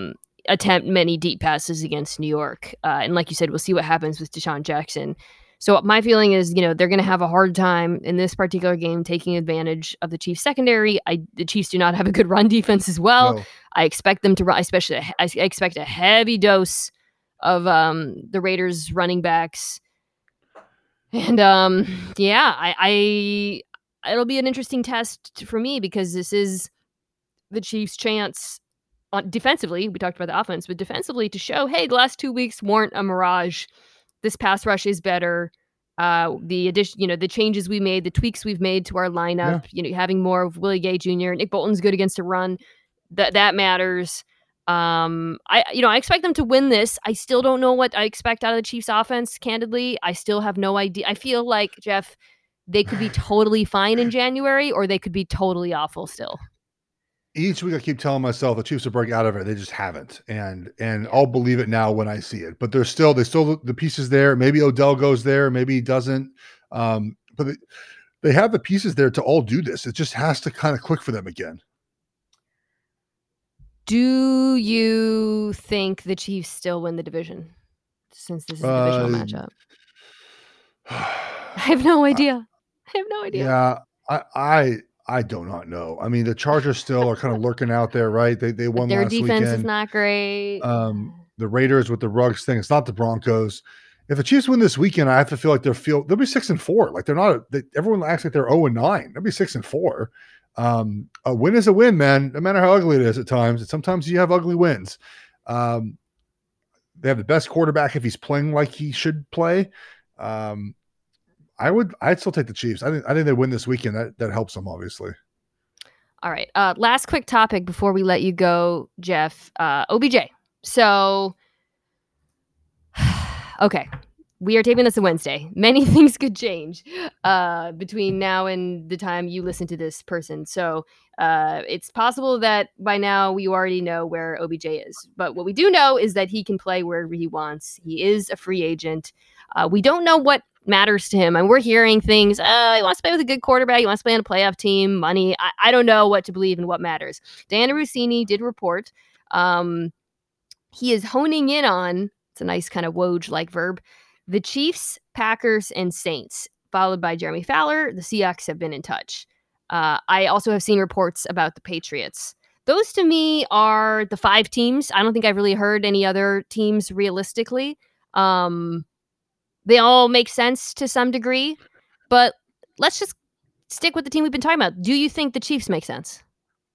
attempt many deep passes against New York. Uh, and like you said, we'll see what happens with Deshaun Jackson. So my feeling is, you know, they're going to have a hard time in this particular game taking advantage of the Chiefs secondary. I, the Chiefs do not have a good run defense as well. No. I expect them to run, especially I expect a heavy dose of um, the Raiders running backs. And um, yeah, I, I it'll be an interesting test for me because this is the Chiefs' chance on defensively. We talked about the offense, but defensively to show, hey, the last two weeks weren't a mirage. This pass rush is better. Uh, the addition, you know, the changes we made, the tweaks we've made to our lineup, yeah. you know, having more of Willie Gay Junior Nick Bolton's good against a run. That that matters. Um, I, you know, I expect them to win this. I still don't know what I expect out of the Chiefs offense. Candidly, I still have no idea. I feel like, Jeff, they could be totally fine in January or they could be totally awful still. Each week I keep telling myself the Chiefs will break out of it. They just haven't. And and I'll believe it now when I see it. But there's still there's still the pieces there. Maybe Odell goes there, maybe he doesn't. Um, but they, they have the pieces there to all do this. It just has to kind of click for them again. Do you think the Chiefs still win the division since this is a divisional uh, matchup? I have no idea. I have no idea. Yeah, I I I do not know. I mean, the Chargers still are kind of lurking out there, right? They they won Their last weekend. Their defense is not great. Um, the Raiders with the Ruggs thing. It's not the Broncos. If the Chiefs win this weekend, I have to feel like they'll feel they'll be six and four. Like they're not. A, they, everyone acts like they're zero and nine. They'll be six and four. Um, a win is a win, man. No matter how ugly it is at times. And sometimes you have ugly wins. Um, they have the best quarterback if he's playing like he should play. Um, I would, I'd still take the Chiefs. I think, I think they win this weekend. That that helps them, obviously. All right. Uh, last quick topic before we let you go, Jeff. Uh, O B J. So, okay. We are taping this on Wednesday. Many things could change uh, between now and the time you listen to this person. So uh, it's possible that by now we already know where O B J is. But what we do know is that he can play wherever he wants. He is a free agent. Uh, we don't know what matters to him. And we're hearing things, oh, he wants to play with a good quarterback. He wants to play on a playoff team, money. I, I don't know what to believe and what matters. Diana Russini did report. Um, he is honing in on, it's a nice kind of Woj-like verb, the Chiefs, Packers, and Saints, followed by Jeremy Fowler. The Seahawks have been in touch. Uh, I also have seen reports about the Patriots. Those to me are the five teams. I don't think I've really heard any other teams realistically. Um, they all make sense to some degree, but let's just stick with the team we've been talking about. Do you think the Chiefs make sense?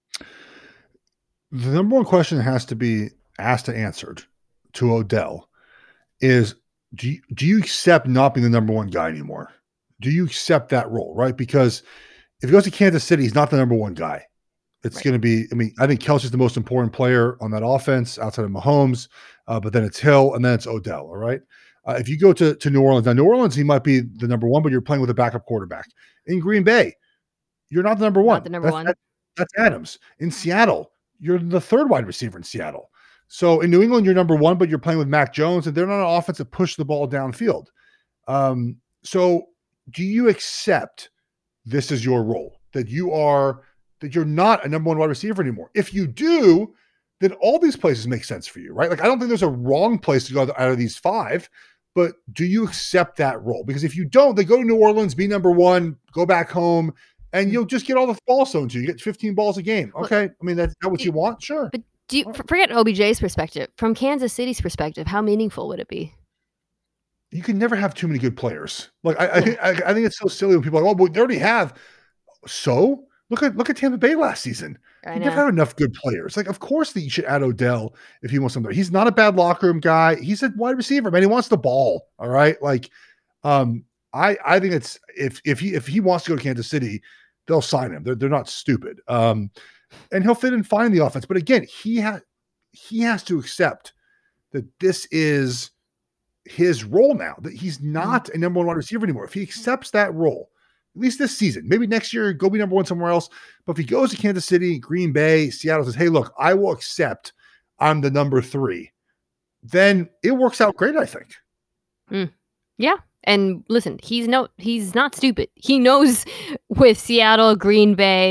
The number one question that has to be asked and answered to Odell is, Do you, do you accept not being the number one guy anymore? Do you accept that role, right? Because if he goes to Kansas City, he's not the number one guy. It's right. going to be, I mean, I think Kelsey's the most important player on that offense outside of Mahomes, uh, but then it's Hill and then it's Odell, all right? Uh, if you go to, to New Orleans, now New Orleans, he might be the number one, but you're playing with a backup quarterback. In Green Bay, you're not the number one. Not the number that's, one. That, that's Adams. In Seattle, you're the third wide receiver in Seattle. So in New England, you're number one, but you're playing with Mac Jones, and they're not an offense that push the ball downfield. Um, so do you accept this is your role, that you are, that you're not a number one wide receiver anymore? If you do, then all these places make sense for you, right? Like, I don't think there's a wrong place to go out of these five, but do you accept that role? Because if you don't, they go to New Orleans, be number one, go back home, and you'll just get all the balls thrown to you. You get fifteen balls a game. Okay. I mean, that's not what you want. Sure. But do you forget O B J's perspective? From Kansas City's perspective, how meaningful would it be? You can never have too many good players. Like, I, I think, I, I think it's so silly when people are like, oh, well, they already have. So look at, look at Tampa Bay last season. I you know. never have enough good players. Like, of course that you should add Odell if he wants something. He's not a bad locker room guy. He's a wide receiver, man. He wants the ball. All right. Like, um, I, I think it's, if, if he, if he wants to go to Kansas City, they'll sign him. They're, they're not stupid. Um, and he'll fit and find the offense. But again, he has, he has to accept that this is his role now, that he's not a number one wide receiver anymore. If he accepts that role, at least this season, maybe next year, go be number one somewhere else. But if he goes to Kansas City, Green Bay, Seattle, says, hey, look, I will accept I'm the number three, then it works out great, I think. Mm. Yeah. And listen, he's no, he's not stupid. He knows with Seattle, Green Bay,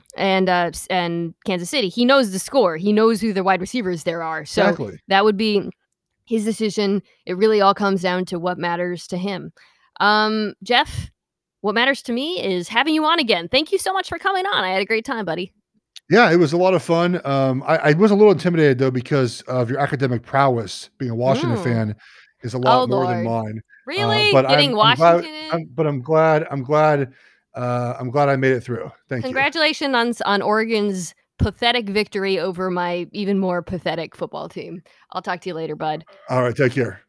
and uh, and Kansas City. He knows the score. He knows who the wide receivers there are. So exactly. That would be his decision. It really all comes down to what matters to him. Um, Jeff, what matters to me is having you on again. Thank you so much for coming on. I had a great time, buddy. Yeah, it was a lot of fun. Um, I, I was a little intimidated though because of your academic prowess. Being a Washington mm. fan is a lot oh, more Lord. than mine. Really? Uh, but Getting I'm, Washington I'm in? glad, I'm, but I'm glad. I'm glad. Uh, I'm glad I made it through. Thank Congratulations you. on on Oregon's pathetic victory over my even more pathetic football team. I'll talk to you later, bud. All right, take care.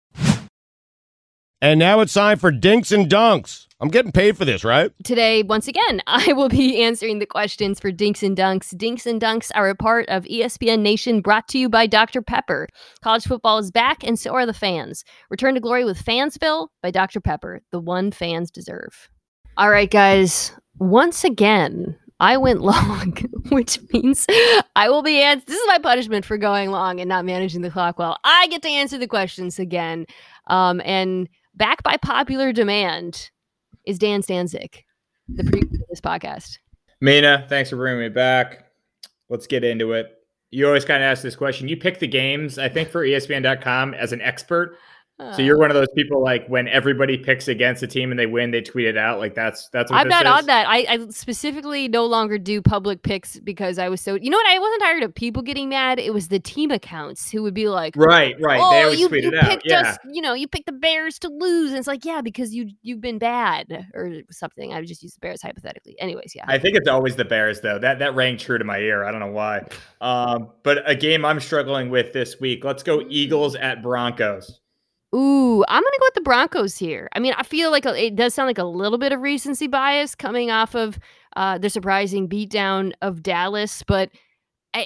And now it's time for Dinks and Dunks. I'm getting paid for this, right? Today, once again, I will be answering the questions for Dinks and Dunks. Dinks and Dunks are a part of E S P N Nation, brought to you by Doctor Pepper. College football is back, and so are the fans. Return to glory with Fansville by Doctor Pepper, the one fans deserve. All right, guys. Once again, I went long, which means I will be answering. This is my punishment for going long and not managing the clock well. I get to answer the questions again. Um, and back by popular demand is Dan Stanzik, the producer of this podcast. Mina, thanks for bringing me back. Let's get into it. You always kind of ask this question. You pick the games, I think, for E S P N dot com as an expert. So you're one of those people, like, when everybody picks against a team and they win, they tweet it out. Like, that's that's what I'm this not is. on that. I, I specifically no longer do public picks because I was so, you know what? I wasn't tired of people getting mad. It was the team accounts who would be like, right, right. Oh, they always you, tweet you it out. picked Yeah. us, you know, you picked the Bears to lose. And it's like, yeah, because you, you've been bad or something. I would just use the Bears hypothetically. Anyways, yeah. I think it's always the Bears, though. That that rang true to my ear. I don't know why. Um, but a game I'm struggling with this week. Let's go Eagles at Broncos. Ooh, I'm going to go with the Broncos here. I mean, I feel like a, it does sound like a little bit of recency bias coming off of uh, the surprising beatdown of Dallas, but a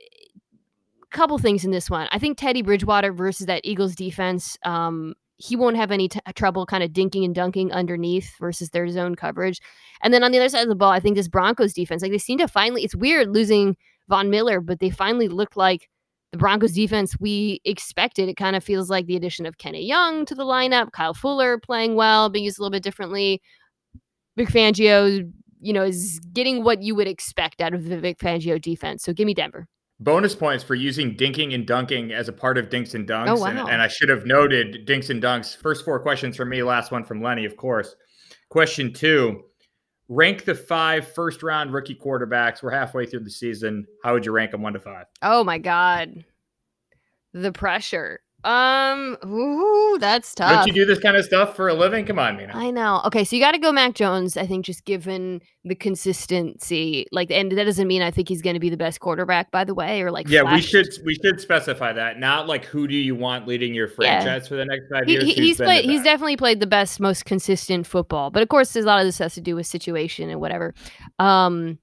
couple things in this one. I think Teddy Bridgewater versus that Eagles defense, um, he won't have any t- trouble kind of dinking and dunking underneath versus their zone coverage. And then on the other side of the ball, I think this Broncos defense, like they seem to finally, it's weird losing Von Miller, but they finally look like the Broncos defense we expected. It kind of feels like the addition of Kenny Young to the lineup, Kyle Fuller playing well, being used a little bit differently. Vic Fangio, you know, is getting what you would expect out of the Vic Fangio defense. So give me Denver. Bonus points for using dinking and dunking as a part of Dinks and Dunks. Oh, wow. and, and I should have noted Dinks and Dunks. First four questions from me, last one from Lenny, of course. Question two, rank the five first-round rookie quarterbacks. We're halfway through the season. How would you rank them one to five? Oh, my God. The pressure. Um, ooh, that's tough. Don't you do this kind of stuff for a living? Come on, Mina. I know. Okay, so you got to go Mac Jones, I think, just given the consistency. Like, and that doesn't mean I think he's going to be the best quarterback, by the way, or like. Yeah, flash. we should we should specify that. Not like who do you want leading your franchise yeah. for the next five he, years. He, he's played. He's definitely played the best, most consistent football. But of course, there's a lot of this has to do with situation and whatever. Um.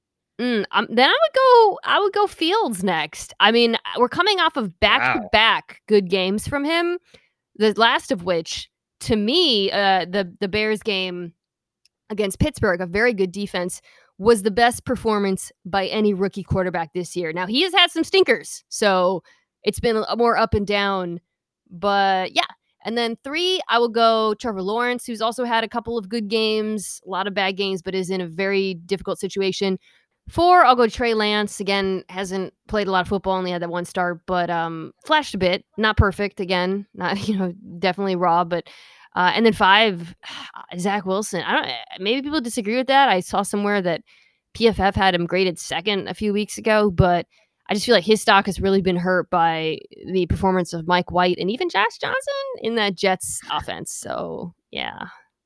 Mm, um, then I would go. I would go Fields next. I mean, we're coming off of back-to-back wow. good games from him. The last of which, to me, uh, the the Bears game against Pittsburgh, a very good defense, was the best performance by any rookie quarterback this year. Now he has had some stinkers, so it's been a more up and down. But yeah. And then three, I will go Trevor Lawrence, who's also had a couple of good games, a lot of bad games, but is in a very difficult situation. Four, I'll go Trey Lance. Again, hasn't played a lot of football, only had that one start, but um, flashed a bit. Not perfect, again. Not, you know, definitely raw, but uh, and then five, Zach Wilson. I don't. Maybe people disagree with that. I saw somewhere that P F F had him graded second a few weeks ago, but I just feel like his stock has really been hurt by the performance of Mike White and even Josh Johnson in that Jets offense. So yeah.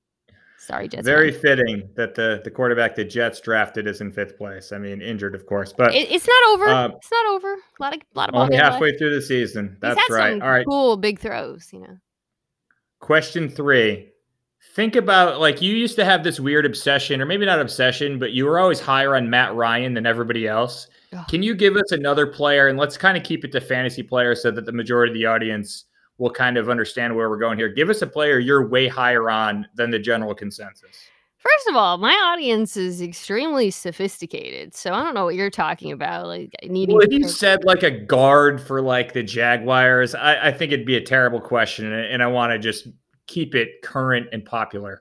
Sorry, Jets. Very man. fitting that the, the quarterback the Jets drafted is in fifth place. I mean, injured, of course, but it, it's not over. Uh, it's not over. A lot of a lot of ball only halfway left. through the season. That's He's had right. some All right. Cool big throws, you know. Question three. Think about, like, you used to have this weird obsession, or maybe not obsession, but you were always higher on Matt Ryan than everybody else. Ugh. Can you give us another player, and let's kind of keep it to fantasy players so that the majority of the audience will kind of understand where we're going here. Give us a player you're way higher on than the general consensus. First of all, my audience is extremely sophisticated, so I don't know what you're talking about. Like needing. Well, if you said like a guard for like the Jaguars, I, I think it'd be a terrible question, and I want to just keep it current and popular.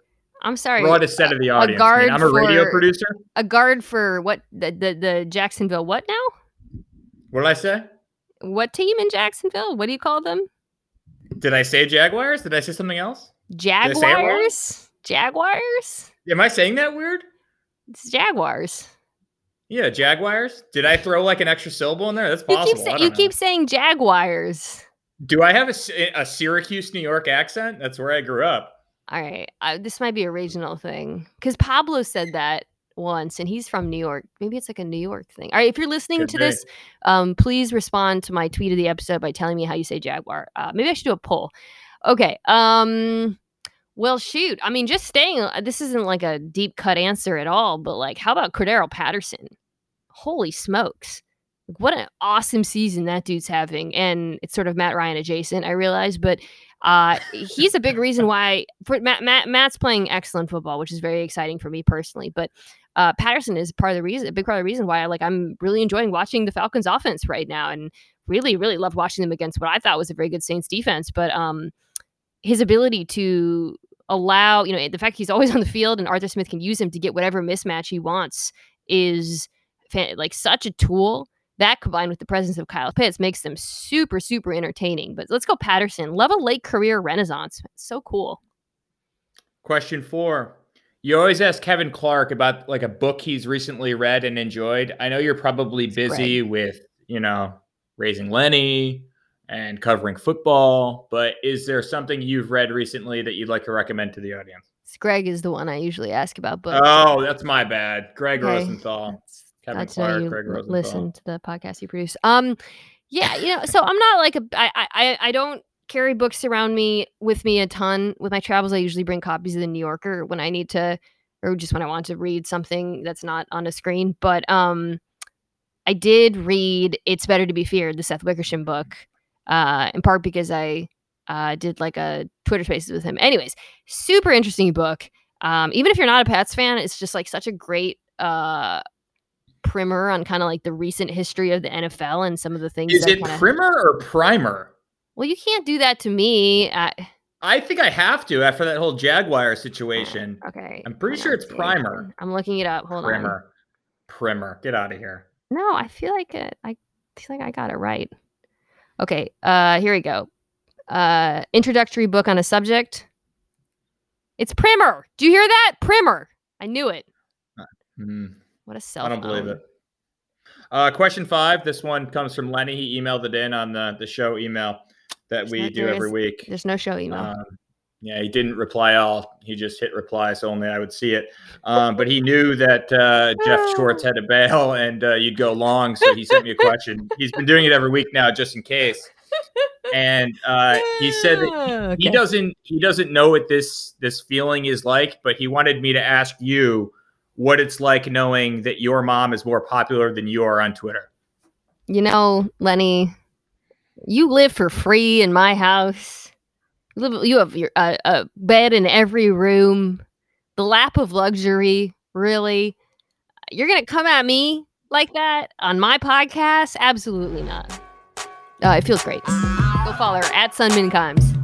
I'm sorry. Broadest set of the audience. A guard man. I'm a for, radio producer. A guard for what? The, the the Jacksonville what now? What did I say? What team in Jacksonville? What do you call them? Did I say Jaguars? Did I say something else? Jaguars? Jaguars? Am I saying that weird? It's Jaguars. Yeah, Jaguars. Did I throw like an extra syllable in there? That's possible. You keep, say, you keep saying Jaguars. Do I have a, a Syracuse, New York accent? That's where I grew up. All right. Uh, this might be a regional thing because Pablo said that once and he's from New York. Maybe it's like a New York thing. All right. If you're listening Could to be. this, um, please respond to my tweet of the episode by telling me how you say Jaguar. Uh, maybe I should do a poll. Okay. Um, well, shoot. I mean, just staying. This isn't like a deep cut answer at all, but like, how about Cordero Patterson? Holy smokes. What an awesome season that dude's having. And it's sort of Matt Ryan adjacent, I realize, but uh, he's a big reason why for Matt, Matt, Matt's playing excellent football, which is very exciting for me personally. But uh, Patterson is part of the reason, a big part of the reason why I like, I'm really enjoying watching the Falcons offense right now and really, really love watching them against what I thought was a very good Saints defense. But um, his ability to allow, you know, the fact he's always on the field and Arthur Smith can use him to get whatever mismatch he wants is like such a tool. That combined with the presence of Kyle Pitts makes them super, super entertaining. But let's go Patterson. Love a late career renaissance. It's so cool. Question four. You always ask Kevin Clark about like a book he's recently read and enjoyed. I know you're probably busy Greg. with, you know, Raising Lenny and covering football, but is there something you've read recently that you'd like to recommend to the audience? Greg is the one I usually ask about books. Oh, that's my bad. Greg okay. Rosenthal. Kevin That's Clark, how you Greg Rosenthal. Listen to the podcast you produce. Um, yeah, you know, so I'm not like a, I, I, I don't carry books around me with me a ton. With my travels, I usually bring copies of the New Yorker when I need to, or just when I want to read something that's not on a screen. But um, I did read It's Better to Be Feared, the Seth Wickersham book, uh, in part because I uh, did like a Twitter Spaces with him. Anyways, super interesting book. Um, even if you're not a Pats fan, it's just like such a great uh. primer on kind of like the recent history of the N F L and some of the things. Is that it kinda... primer or primer? Well, you can't do that to me. I, I think I have to after that whole Jaguar situation. Oh, okay. I'm pretty Hold sure on, it's dude. primer. I'm looking it up. Hold primer. on. Primer. Get out of here. No, I feel like it. I feel like I got it right. Okay. Uh, here we go. Uh, introductory book on a subject. It's primer. Do you hear that? Primer. I knew it. Mm. What a cell I don't phone. believe it. Uh, question five. This one comes from Lenny. He emailed it in on the, the show email that we no, do every is, week. There's no show email. Um, yeah, he didn't reply all. He just hit reply, so only I would see it. Um, but he knew that uh, Jeff Schwartz had to bail and uh, you'd go long, so he sent me a question. He's been doing it every week now, just in case. And uh, he said that he, okay. he doesn't he doesn't know what this this feeling is like, but he wanted me to ask you what it's like knowing that your mom is more popular than you are on Twitter. You know, Lenny, you live for free in my house. You, live, you have your uh, a bed in every room, the lap of luxury. Really, you're gonna come at me like that on my podcast? Absolutely not. Uh, it feels great. Go follow her at Sunmin Kimes.